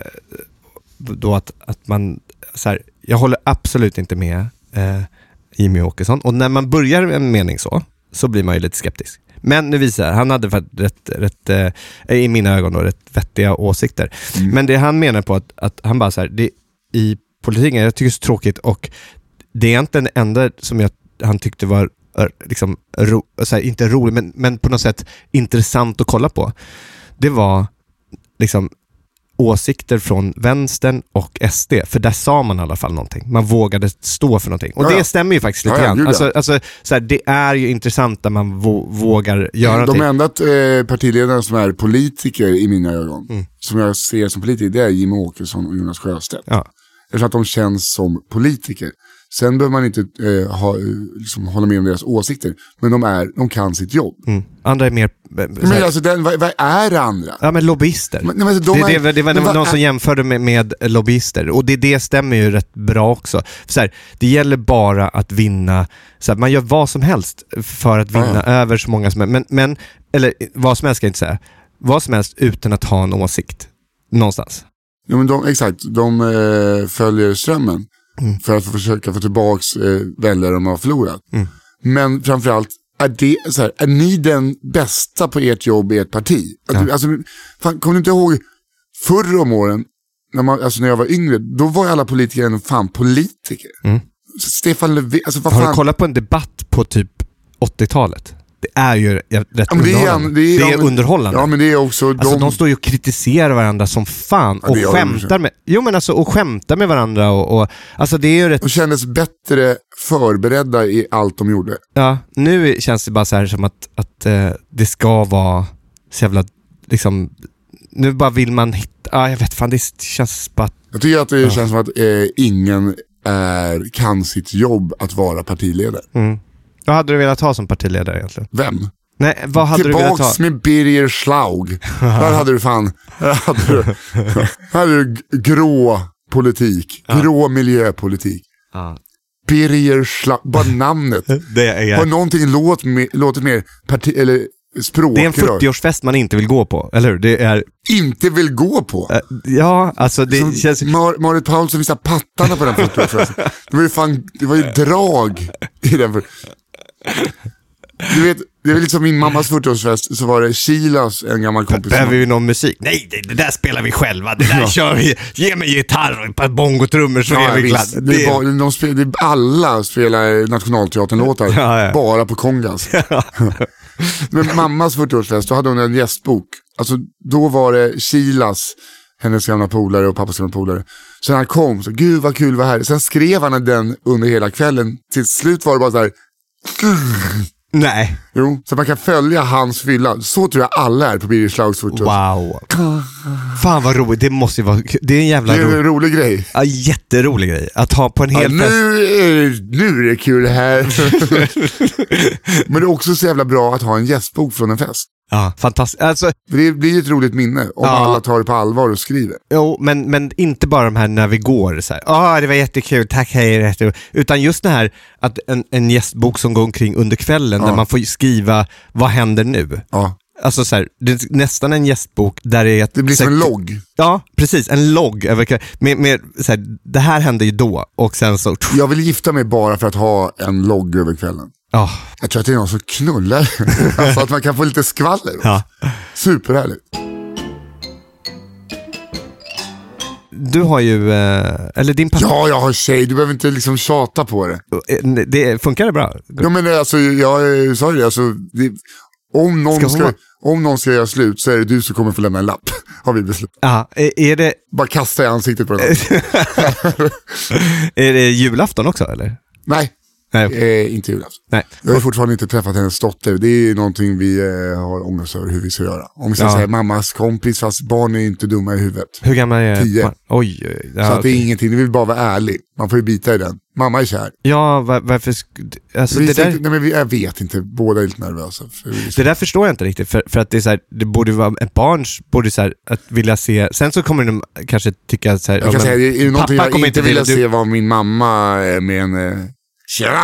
då att, att man... Så här, jag håller absolut inte med eh, Jimmie Åkesson. Och när man börjar en mening så, så blir man ju lite skeptisk. Men nu visar han hade rätt, rätt eh, i mina ögon då, rätt vettiga åsikter. Mm. Men det han menar på att, att han bara så här... Det, i politiken, jag tycker det är så tråkigt och det är egentligen det enda som jag, han tyckte var liksom, ro, så här, inte roligt men, men på något sätt intressant att kolla på. Det var liksom åsikter från vänstern och S D, för där sa man i alla fall någonting. Man vågade stå för någonting. Och ja, det stämmer ju faktiskt lite grann. Ja, ja, alltså, alltså, så här, det är ju intressant när man vå, vågar göra De någonting. enda eh, partiledarna som är politiker i mina ögon, mm. som jag ser som politiker, det är Jimmie Åkesson och Jonas Sjöstedt. Ja. Eftersom att de känns som politiker. Sen behöver man inte eh, ha, liksom, hålla med om deras åsikter. Men de, är, de kan sitt jobb. Mm. Andra är mer... Men alltså, den, vad, vad är det andra? Ja, men lobbyister. Men, men, alltså, de det, är, det, det var någon vad, som jämförde med, med lobbyister. Och det, det stämmer ju rätt bra också. För så här, det gäller bara att vinna... Så här, man gör vad som helst för att vinna ja. över så många som är... Men, men, eller vad som helst ska jag inte säga. Vad som helst utan att ha en åsikt. Någonstans. Ja, men de, exakt. De eh, följer strömmen. Mm. För att försöka få tillbaks eh, väljare de har förlorat. Mm. Men framförallt, är, det, så här, är ni den bästa på ert jobb i ert parti? Ja. Alltså, fan, kommer du inte ihåg förr om åren, när, man, alltså när jag var yngre, då var alla politiker en fan politiker. Mm. Stefan Löfven, alltså vad Har fan... du kollat på en debatt på typ åttiotalet? Det är ju rätt ja, det underhållande. Är, det är, det är ja, men, underhållande. Ja, men det är också... Alltså, de, de står ju och kritiserar varandra som fan och ja, skämtar med... Jo, men alltså, och skämtar med varandra och... och alltså, det är ju rätt... Och kändes bättre förberedda i allt de gjorde. Ja, nu känns det bara så här som att, att eh, det ska vara så jävla... Liksom... Nu bara vill man hitta... Ja, jag vet fan, det känns bara... Jag tycker att det ja. känns som att eh, ingen är, kan sitt jobb att vara partiledare. Mm. Vad hade du velat ha som partiledare egentligen? Vem? Nej, vad hade Tillbaks du velat ha? Tillbaks med Birger Schlaug. Där hade du fan... Där hade du, där hade du grå politik. Ja. Grå miljöpolitik. Ja. Birger Schlaug. Bara namnet. Det är... Har någonting låt med, låtit mer parti... Eller språk. Det är en fyrtioårsfest man inte vill gå på, eller hur? Det är... Inte vill gå på? Uh, ja, alltså det som känns... Mar- Marit Paulsson visade pattarna på den fyrtioårsfesten. Det var ju fan... Det var ju drag i den för... Du vet, det var lite som min mammas fyrtioårsfest. Så var det Kilas, en gammal kompis. Behöver vi någon musik? Nej, det, det där spelar vi själva. Det där ja. kör vi. Ge mig gitarr och ett par bongotrummor så ja, är vi glada. Det är bara, de spel, det, alla spelar Nationalteatern-låtar. Ja, ja. Bara på kongas. Ja. Men mammas fyrtioårsfest, då hade hon en gästbok. Alltså, då var det Kilas, hennes gamla polare och pappas gamla polare. Så när han kom, så gud vad kul var här. Sen skrev han den under hela kvällen. Till slut var det bara så här... Nej. Jo, så man kan följa hans fylla. Så tror jag alla är på Birger Schlaugs fyrtioårsfest. Wow. Fan vad roligt, det måste ju vara... Det är en jävla det är en ro... rolig grej. Ja, jätterolig grej. Att ha på en hel ja, nu, är, nu är det kul här. Men det är också så jävla bra att ha en gästbok från en fest. Ja, fantastiskt. Alltså, det blir ett roligt minne om ja. alla tar det på allvar och skriver. Jo, men, men inte bara de här när vi går så här. Ja, oh, det var jättekul, tack, hej. Utan just det här att en, en gästbok som går omkring under kvällen ja. där man får skriva, vad händer nu? Ja. Alltså så här, det är nästan en gästbok där det är... Ett, det blir som här, en logg. Ja, precis. En logg. Över, med, med, så här, det här hände ju då och sen så... Jag vill gifta mig bara för att ha en logg över kvällen. Oh. Jag tror att det är någon som knullar. Alltså att man kan få lite skvaller. Ja. Superhärligt. du har ju, eller din pappa... Ja, jag har tjej, du behöver inte liksom tjata på det. Det funkar det bra? Ja, men alltså, jag sa ju det, alltså, det, om, någon ska, ska, om någon ska göra slut så är det du som kommer få lämna en lapp, har vi beslutat. Ja, är, är det... Bara kasta i ansiktet på den. Är det julafton också, eller? Nej. Nej. Eh, inte julafton. Nej. Jag har fortfarande inte träffat hennes dotter. Det är någonting vi eh, har ångest över hur vi ska göra. Om vi ska ja. säga mammas kompis, fast barn är inte dumma i huvudet. Hur gammal är Tio. Man? Oj, oj. Ja, så att okay. det är ingenting, vi vill bara vara ärlig. Man får ju bita i den. Mamma är kär. Ja, var, varför... Alltså, vi det där... nej, men vi, jag vet inte, båda är lite nervösa. Det där förstår jag inte riktigt. För, för att det är så här, det borde vara ett barns borde så här, att vilja se... Sen så kommer de kanske tycka så här... Jag kan men, säga, är det någonting jag inte vill du... se vad min mamma med en... Tjena!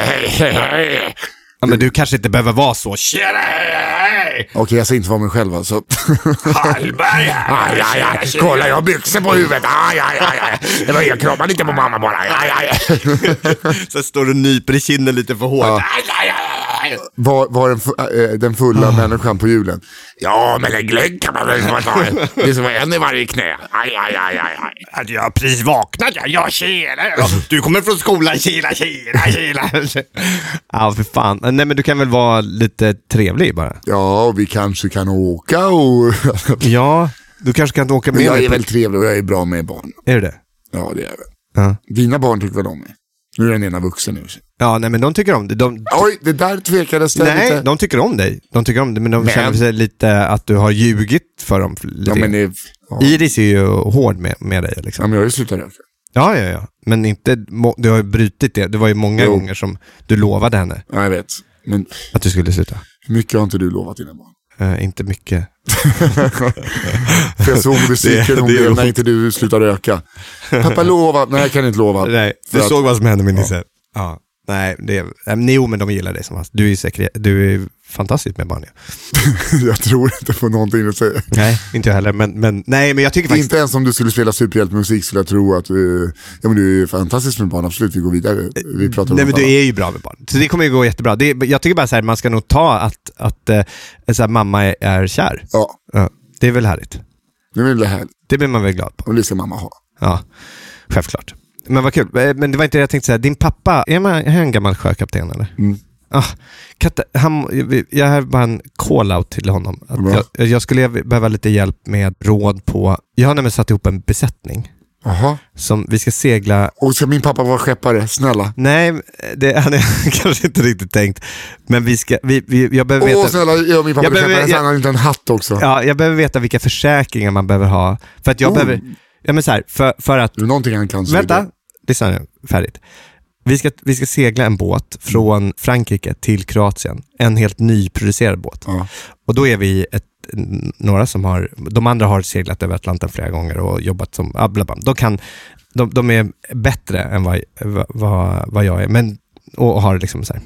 Ja, men du kanske inte behöver vara så. Tjena! Okej, okay, jag säger inte vara mig själv alltså. Hallberg! Aj, aj, aj. Kolla, jag har byxor på huvudet. Aj, aj, aj, aj. Det var jag kramar lite på mamma bara. Aj, aj, aj. Så står du och nyper i kinden lite för hårt. Ja. Aj, aj, aj. Var, var den, äh, den fulla oh. människan på julen? Ja, men en glögg kan man väl ta. Det är som en i varje knä. Aj, aj, aj, aj, aj. Jag har precis vaknat. Jag tjena. Du kommer från skolan. Tjena, tjena, tjena. Ja, för fan. Nej, men du kan väl vara lite trevlig bara. Ja, vi kanske kan åka och... Ja, du kanske kan åka med. Men jag är väl trevlig och jag är bra med barn. Är du det? Ja, det är det. Ja. Dina barn tycker väl om mig? Nu är den ena vuxen nu. Ja, nej, men de tycker om det. De... Oj, det där tvekades det Nej, lite. de tycker om dig. De tycker om det, men de men... känner sig lite att du har ljugit för dem. Lite. Ja, men det... ja. Iris är ju hård med, med dig. Liksom. Ja, men jag har ju slutat röka. Ja, ja, ja. Men inte, du har ju brutit det. Det var ju många jo. gånger som du lovade henne. Ja, jag vet. Men... att du skulle sluta. Hur mycket har inte du lovat dina barn? Uh, inte mycket. För jag såg besviken hon blev när inte du slutar röka. Pappa lova. Nej, jag kan inte lova. Nej, du att... såg vad som hände med Nisse. Ja. ja. Nej, det är, jo, men de gillar dig som fast. Du är säker, du är fantastisk med barn. Ja. Jag tror inte på någonting att säga. Nej, inte jag heller. Men, men, nej, men jag tycker faktiskt... Inte ens om du skulle spela superhjälpmusik skulle jag tro att uh, ja, men du är fantastisk med barn. Absolut, vi går vidare. Vi pratar om nej, men du är ju bra med barn. Så det kommer ju gå jättebra. Det är, jag tycker bara så här, man ska nog ta att, att uh, så här, mamma är, är kär. Ja. ja. Det är väl härligt. Det är väl härligt. Det blir man väl glad på. Och det ska mamma ha. Ja, självklart. Men vad kul. Men det var inte det jag tänkte säga. Din pappa, är man en gammal sjökapten eller? Mm. Ah, Katte, han, jag har bara en call-out till honom. Att jag, jag skulle behöva lite hjälp med råd på... Jag har nämligen satt ihop en besättning. Aha. Som vi ska segla... Och ska min pappa vara skeppare? Snälla. Nej, det han är kanske inte riktigt tänkt. Men vi ska... Vi, vi, jag behöver Åh, veta... snälla, jag min pappa jag behöver, skeppare. jag, han har inte en hatt också. Ja, jag behöver veta vilka försäkringar man behöver ha. För att jag oh. behöver... Ja, men så här, för, för att... Det är någonting han kan. Vänta, lyssna nu. Färdigt. Vi ska, vi ska segla en båt från Frankrike till Kroatien. En helt nyproducerad båt. Ja. Och då är vi ett, några som har... De andra har seglat över Atlanten flera gånger och jobbat som... Blablabla. De, kan, de, de är bättre än vad, vad, vad jag är. Men, och har liksom så här,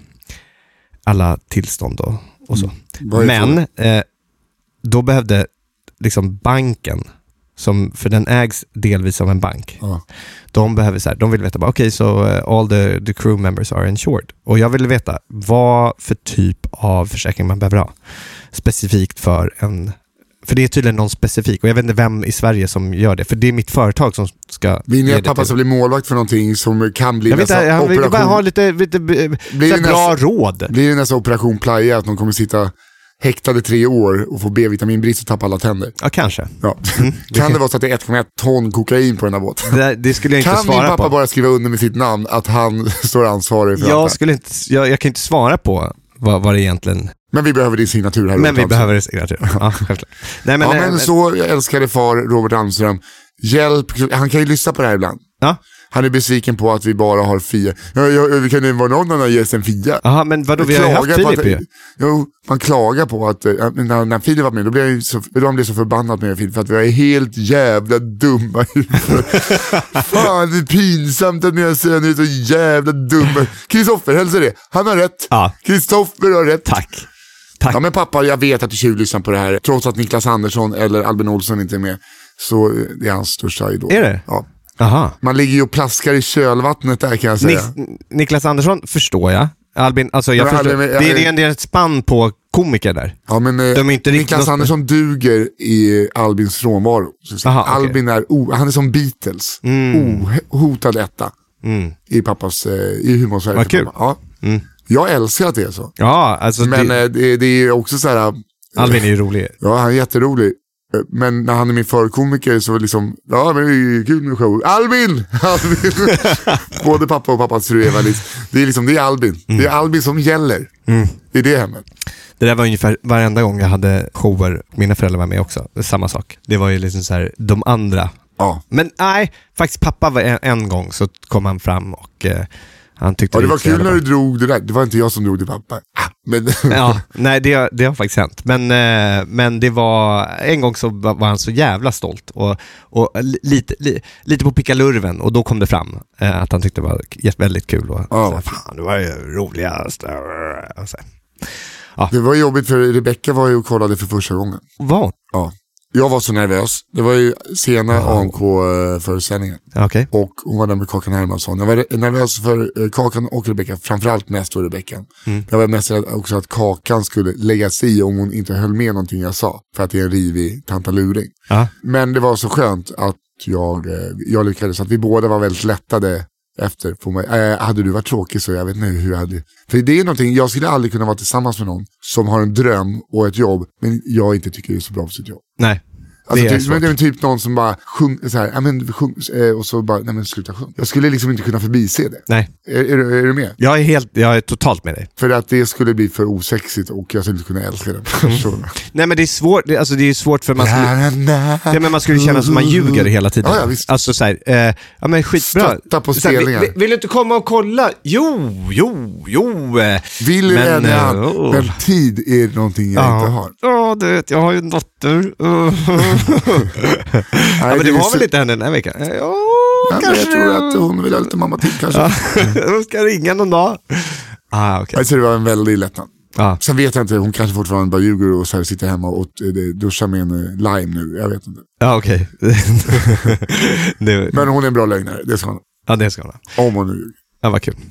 alla tillstånd och, och så. Mm. Men eh, då behövde liksom banken... Som, för den ägs delvis av en bank. Ja. De behöver så här, de vill veta bara, okej, okay, so uh, all the, the crew members are insured. Och jag vill veta vad för typ av försäkring man behöver ha. Specifikt för en, för det är tydligen någon specifik, och jag vet inte vem i Sverige som gör det, för det är mitt företag som ska... Vill ni att pappa ska bli målvakt för någonting som kan bli jag nästa vet, jag vill bara ha lite, lite blir bra nästa, råd. Blir det nästa operation playa att de kommer sitta häktade tre år och få B-vitaminbrist och tappa alla tänder? Ja, kanske. Ja. Mm. Kan det vara så att det är ett komma ett ton kokain på den här båten? Det, det skulle jag inte kan svara på. Kan min pappa på. bara skriva under med sitt namn att han står ansvarig för jag allt skulle inte, jag, jag kan inte svara på vad, vad det egentligen... Men vi behöver din signatur här. Men vi behöver din signatur. Ja, självklart. Nej, men, ja, men så jag älskade far Robert Almström. Hjälp, han kan ju lyssna på det här ibland. Ja. Han är besviken på att vi bara har Fia. Ja, ja, vi kan ju vara någon annan gäst än Fia. Jaha, men vadå, vi har ju haft Filip ju. Jo, man klagar på att när, när Filip var med, då blev jag så, då blev så förbannad med Filip för att vi är helt jävla dumma. Fan, det är pinsamt att mina söner är så jävla dumma. Kristoffer, hälsa det. Han har rätt. Ja. Kristoffer har rätt. Tack. Tack. Ja, men pappa, jag vet att du tjuvlyssnar på det här. Trots att Niklas Andersson eller Albin Olsson inte är med. Så det är hans största idol. Är det? Ja. Aha. Man ligger ju och plaskar i kölvattnet där, kan jag säga. Nik- Niklas Andersson förstår jag. Albin, alltså jag förstår. Albin, jag, det, är, det är ett spann på komiker där. Ja, men eh, de är inte Niklas något... Andersson duger i Albins frånvaro. Aha, Albin okay. är, o, han är som Beatles. Mm. Ohotad etta. Mm. I pappas, eh, i humorsverket. Vad kul. Ja. Mm. Jag älskar att det är så. Ja, alltså men det... Eh, det, det är också så här... Albin är ju rolig. Ja, han är jätterolig. Men när han är min förkomiker så var det liksom, ja men det är kul med show. Albin! Albin! Både pappa och pappas fru Eva Liss. Det är liksom, det är Albin. Mm. Det är Albin som gäller. Mm. Det är det hemmet. Det där var ungefär varenda gång jag hade shower. Mina föräldrar var med också. Samma sak. Det var ju liksom så här, de andra. Ja. Men nej, faktiskt pappa var en, en gång så kom han fram och... Eh, han tyckte ja, det var kul när du drog det där. Det var inte jag som drog det, pappa. Ah, men... ja, nej, det, det har faktiskt hänt. Men, eh, men det var... En gång så var han så jävla stolt. Och, och lite, li, lite på pickalurven. Och då kom det fram eh, att han tyckte det var väldigt kul. Och ja. Så här, fan, det var ju roligast. Och så. Ja. Det var jobbigt för Rebecca var ju och kollade för första gången. Vad? Ja. Jag var så nervös. Det var ju sena A M K-föreställningen. Okay. Och hon var där med Kakan Hermansson. Jag var nervös för Kakan och Rebecca. Framförallt mest för Rebecca. Mm. Jag var mest rädd också att Kakan skulle lägga sig om hon inte höll med någonting jag sa. För att det är en rivig tantaluring. Uh-huh. Men det var så skönt att jag, jag lyckades. Att vi båda var väldigt lättade efter. För mig. Äh, hade du varit tråkig så jag vet inte hur jag hade... För det är någonting, jag skulle aldrig kunna vara tillsammans med någon som har en dröm och ett jobb. Men jag inte tycker det är så bra på sitt jobb. Nej. Alltså, det, är typ, men det är typ någon som bara sjung, så här, ja men sjung, och så bara, nej men sluta sjung. Jag skulle liksom inte kunna förbise det. Nej. Är, är, är du med? Jag är helt, jag är totalt med dig. För att det skulle bli för osexigt och jag skulle inte kunna älska den personen. Mm. Nej men det är svårt, det, alltså det är svårt för man skulle, ja, men man skulle känna som man ljuger hela tiden. Ja, ja, visst. Alltså så här, eh, ja men skitbra. Stötta på spelningar. Vill, vill du inte komma och kolla? Jo, jo, jo. Eh, vill du men, äh, oh. men tid är någonting jag ja. inte har. Ja, du vet, jag har ju en dotter. Nej, ja, men det, det var så... väl lite henne den här veckan? Ja, ja, kanske. Jag tror att hon vill ha lite mamma till kanske. Ja, hon ska ringa någon dag. Ah, okay. Alltså det var en väldigt lättnad. Ah. Sen vet jag inte, hon kanske fortfarande bara ljuger och så här sitter hemma och duschar med en lime nu. Jag vet inte. Ja, okej. Okay. det... Men hon är en bra lögnare, det ska hon. Ja, det ska hon. Om hon nu ljuger. Ja, vad kul.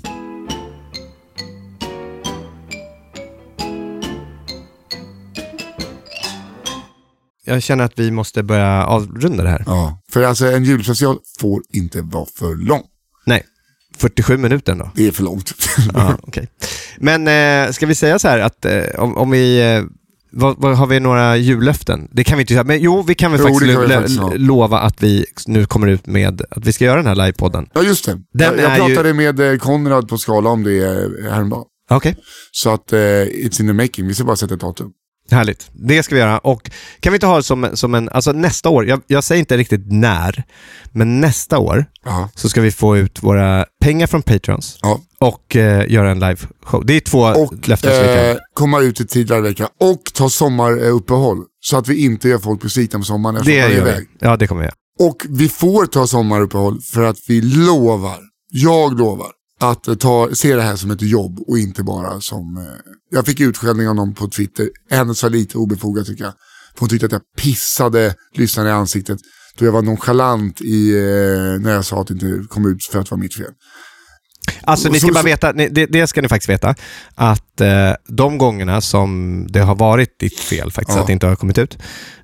Jag känner att vi måste börja avrunda det här. Ja, för alltså en julspecial får inte vara för lång. Nej, fyrtiosju minuter då. Det är för långt. Ja, okay. Men eh, ska vi säga så här att eh, om, om vi... Eh, vad, vad, har vi några jullöften? Det kan vi inte säga. Men jo, vi kan väl jo, faktiskt, lo- faktiskt lo- lova att vi nu kommer ut med att vi ska göra den här livepodden. Ja, just det. Den jag jag pratade ju... med Konrad på Skala om det häromdagen. Okej. Okay. Så att uh, it's in the making. Vi ska bara sätta ett datum. Härligt, det ska vi göra. Och kan vi inte ha det som, som en, alltså nästa år, jag, jag säger inte riktigt när, men nästa år Aha. så ska vi få ut våra pengar från Patrons ja. och eh, göra en live show. Det är två och, löften som vi kan. Eh, komma ut i tidigare vecka och ta sommaruppehåll så att vi inte gör folk besvikna på sommaren. Det gör vi. Ja, det kommer vi göra. Och vi får ta sommaruppehåll för att vi lovar, jag lovar, att ta, se det här som ett jobb och inte bara som... Eh, jag fick utskällning av någon på Twitter. Hennes var lite obefogat tycker jag. Hon tyckte att jag pissade lyssnarna i ansiktet. Då jag var nonchalant i, eh, när jag sa att det inte kom ut för att det var mitt fel. Alltså ni ska bara veta, det, det ska ni faktiskt veta, att eh, de gångerna som det har varit ditt fel faktiskt, ja. att det inte har kommit ut,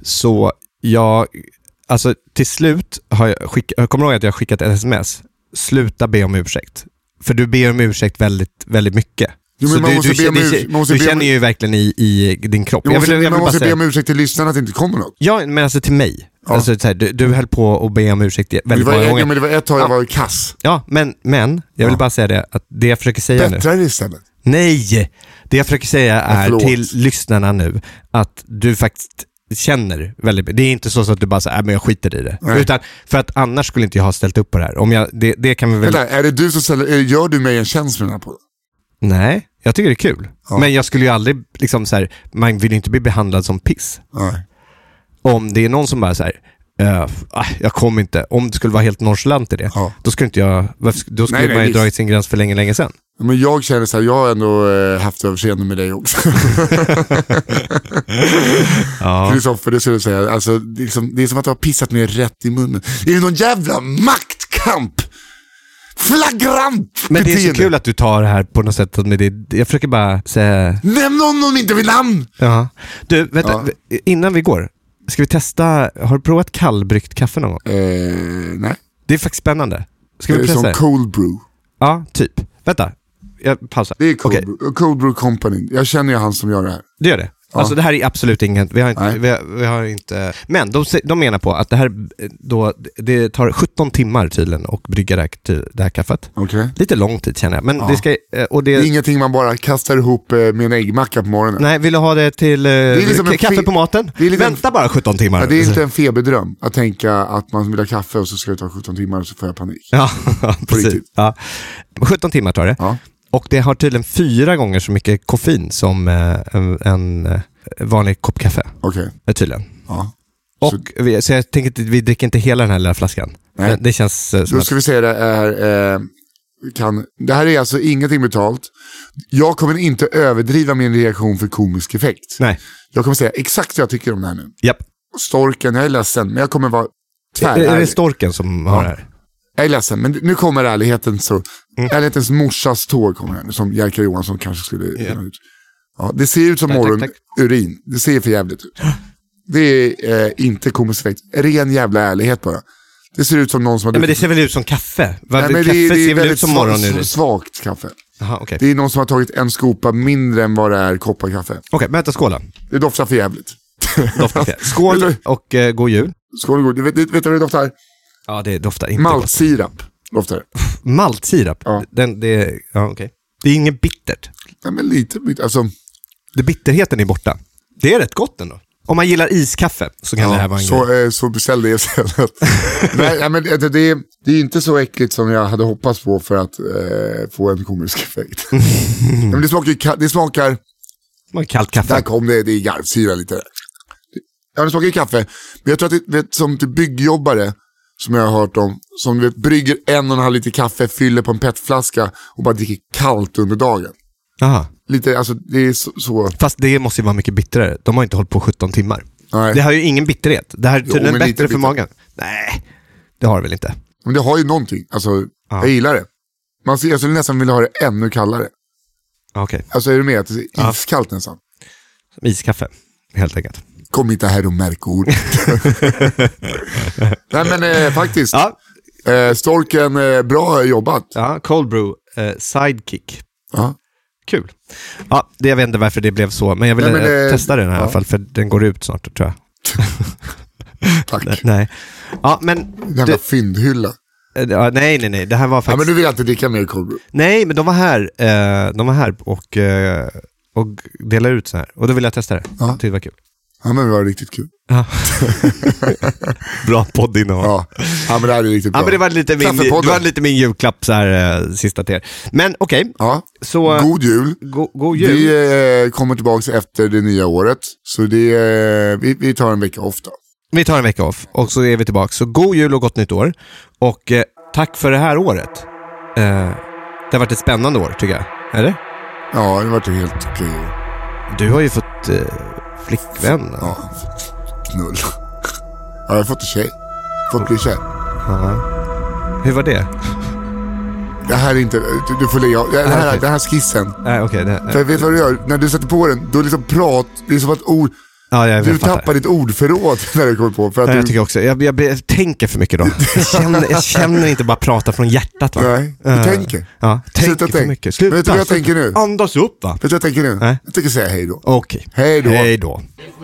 så jag, alltså till slut har jag, skick, jag kommer ihåg att jag har skickat ett sms, sluta be om ursäkt. För du ber om ursäkt väldigt, väldigt mycket. Jo, så man du, måste du, be om ur, du, du känner ju verkligen i, i din kropp. Jo, jag vill, jag vill man måste säga, be om ursäkt till lyssnarna att det inte kommer något. Ja, men alltså till mig. Ja. Alltså, så här, du, du höll på att be om ursäkt väldigt många gånger. Men det var ett tag jag ja. var kass. Ja, men, men jag vill ja. bara säga det, att det jag försöker säga Bättre nu... Bättre istället. Nej! Det jag försöker säga är ja, till lyssnarna nu, att du faktiskt känner väldigt... Det är inte så, så att du bara säger, äh, men jag skiter i det. Nej. Utan för att annars skulle inte jag ha ställt upp på det här. Om jag, det, det kan vi väl... Vänta, är det du som ställer... Gör du mig en tjänst med den här podden? Nej, jag tycker det är kul. Ja. Men jag skulle ju aldrig, liksom så här, man vill ju inte bli behandlad som piss. Nej. Om det är någon som bara så här, uh, jag kommer inte, om det skulle vara helt nonchalant i det, ja. då skulle inte jag, då skulle nej, man nej, ju visst. dragit sin gräns för länge, länge sedan. Men jag känner så här, jag har ändå äh, haft överseende med dig också. Ja. Kristoffer, det skulle jag säga. Alltså, det, är liksom, det är som att du har pissat mig rätt i munnen. Är det någon jävla maktkamp? flagrant Men det är så beteende. kul att du tar det här på något sätt med det. Jag försöker bara säga... Nämn någon inte vid namn! Ja. Du, vänta, ja. Innan vi går, ska vi testa, har du provat kallbryggt kaffe någon gång? Eh, nej. Det är faktiskt spännande. Ska det vi är pressa? som cold brew. Ja, typ. Vänta, jag pausar. Det är cold, okay. brew, cold brew company. Jag känner ju han som gör det här. Det gör det? Ja. Alltså det här är absolut inget, vi har inte, vi har, vi har inte men de, de menar på att det här då, det tar sjutton timmar tydligen och brygga det här, det här kaffet. Okay. Lite lång tid känner jag. Men ja. det, ska, och det... det är ingenting man bara kastar ihop med en äggmacka på morgonen. Nej, vill du ha det till det är liksom k- kaffe fe- på maten? Det är liksom, vänta bara sjutton timmar. Ja, det är inte en feberdröm att tänka att man vill ha kaffe och så ska det ta sjutton timmar och så får jag panik. Ja, precis. Ja. sjutton timmar tar det. Ja. Och det har tydligen fyra gånger så mycket koffein som eh, en, en vanlig kopp kaffe. Okej. Okay. Tydligen. Ja. Och så, vi, så jag tänker att vi dricker inte hela den här lilla flaskan. Nej. Det känns eh, som Då ska att... vi säga det är eh, kan, det här är alltså ingenting betalt. Jag kommer inte överdriva min reaktion för komisk effekt. Nej. Jag kommer säga exakt vad jag tycker om det här nu. Japp. Storken, jag är ledsen, men jag kommer vara tvärärlig. Är det storken som har ja. det här? Jag är ledsen, men nu kommer ärligheten så. Mm. Ärlighetens morsas tåg kommer här nu, som Jerker Johansson kanske skulle yeah. ut. Ja, det ser ut som morgonurin. Det ser för jävligt ut. Det är eh, inte komisk effekt. Ren jävla ärlighet bara. Det ser ut som någon som har... Nej, men det ser väl ut som kaffe? Nej, men kaffe det, det ser väl ut som morgonurin? Svagt kaffe. Aha, okay. Det är någon som har tagit en skopa mindre än vad det är koppar kaffe. Okej, okay, vänta, skåla. Det doftar för jävligt. Doftar för Skål och uh, god jul. Skål och god jul. Vet du vad det doftar? Ja, det doftar inte maltsirap doftar det. Maltsirap? Ja. Den, det, ja, okay. Det är inget bittert. Ja, men lite bittert. Alltså... Det bitterheten är borta. Det är rätt gott ändå. Om man gillar iskaffe så kan ja, det här vara en så, grej. eh, så beställ det istället. Nej, nej, men det, det, är, det är inte så äckligt som jag hade hoppats på för att eh, få en komisk effekt. Men det smakar, det smakar... Man kallt kaffe. Där kom det, det är garvsyra lite. Ja, det smakar ju kaffe. Men jag tror att det vet, som till byggjobbare som jag har hört om, som vet, brygger en och en halv liter kaffe, fyller på en petflaska och bara dricker kallt under dagen. Aha. Lite, alltså det är så, så... Fast det måste ju vara mycket bittrare. De har inte hållit på sjutton timmar. Nej. Det har ju ingen bitterhet. Det här är tydligen bättre för bitter. Magen. Nej, det har det väl inte. Men det har ju någonting. Alltså, ja. Jag gillar det. Man ser, jag skulle nästan vilja ha det ännu kallare. Okej. Okay. Alltså är du med? Att det är iskallt ja. Nästan. Som iskaffe, helt enkelt. Kom inte här och märk ord. Nej men eh, faktiskt. Ja. Eh, Storken, eh, bra jobbat. Ja, cold brew, eh, sidekick. Ja. Kul. Ja, det, jag vet inte varför det blev så, men jag ville Nej, men, eh, testa den här ja. I alla fall, för den går ut snart, tror jag. Tack. Nej. nej. Ja, men... Jävla du... fyndhylla. Ja, nej, nej, nej. Det här var faktiskt... Ja, men du vill inte dricka mer cold brew. Nej, men de var här. Eh, de var här och, eh, och delade ut så här. Och då ville jag testa det. Ja. Det var kul. Ja, men det var riktigt kul. Ja. Bra podd innehåll. Ja. ja, men det här är riktigt bra. Ja, men det var lite min, det var lite min julklapp så här eh, sista till er. Men okej. Okay. Ja. Så, god jul. Go, god jul. Vi eh, kommer tillbaka efter det nya året. Så det, eh, vi, vi tar en vecka off då. Vi tar en vecka off och så är vi tillbaka. Så god jul och gott nytt år. Och eh, tack för det här året. Eh, det har varit ett spännande år, tycker jag. Eller? Ja, det har varit ett helt okej år. Du har ju fått eh, flickvän. Ja, knull. Ja, jag har fått en tjej. Fått bli tjej. Ja. Hur var det? Det här är inte... Du, du får lägga... Det här, okay. Den här skissen. Nej, okej. Okay, för vet du vad du gör? När du sätter på den, då liksom prat... Det är som att ord... Ja, jag, du jag tappar ditt ordförråd när du kommer på. För att ja, jag du... tycker också. Jag, jag, jag tänker för mycket då. Jag känner, jag känner inte bara prata från hjärtat, va? Nej, du uh, tänker. Ja, tänker Sluta för tänk. mycket. Sluta, vet du vad jag tänker nu? Andas upp, va? Vet du vad jag tänker nu? Nej. Jag tänker säga hej då. Okej. Okay. Hej då. Hej då.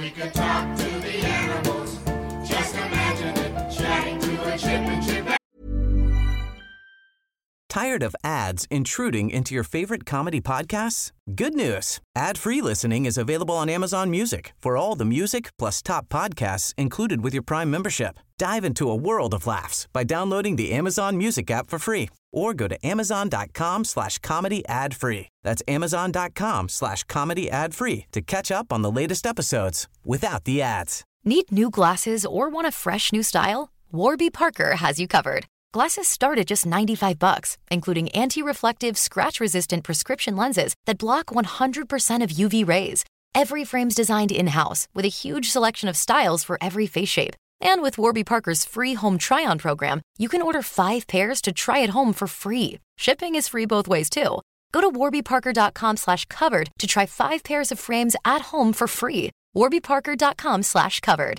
Tired of ads intruding into your favorite comedy podcasts? Good news. Ad-free listening is available on Amazon Music for all the music plus top podcasts included with your Prime membership. Dive into a world of laughs by downloading the Amazon Music app for free or go to amazon.com slash comedy ad free. That's amazon.com slash comedy ad free to catch up on the latest episodes without the ads. Need new glasses or want a fresh new style? Warby Parker has you covered. Glasses start at just ninety-five bucks, including anti-reflective, scratch-resistant prescription lenses that block one hundred percent of U V rays. Every frame's designed in-house with a huge selection of styles for every face shape. And with Warby Parker's free home try-on program, you can order five pairs to try at home for free. Shipping is free both ways, too. Go to warbyparker.com slash covered to try five pairs of frames at home for free. warbyparker.com slash covered.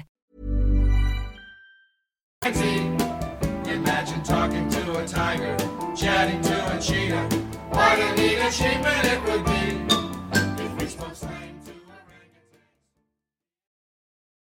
Imagine talking to a tiger, chatting to a cheetah. What a neat achievement it would be.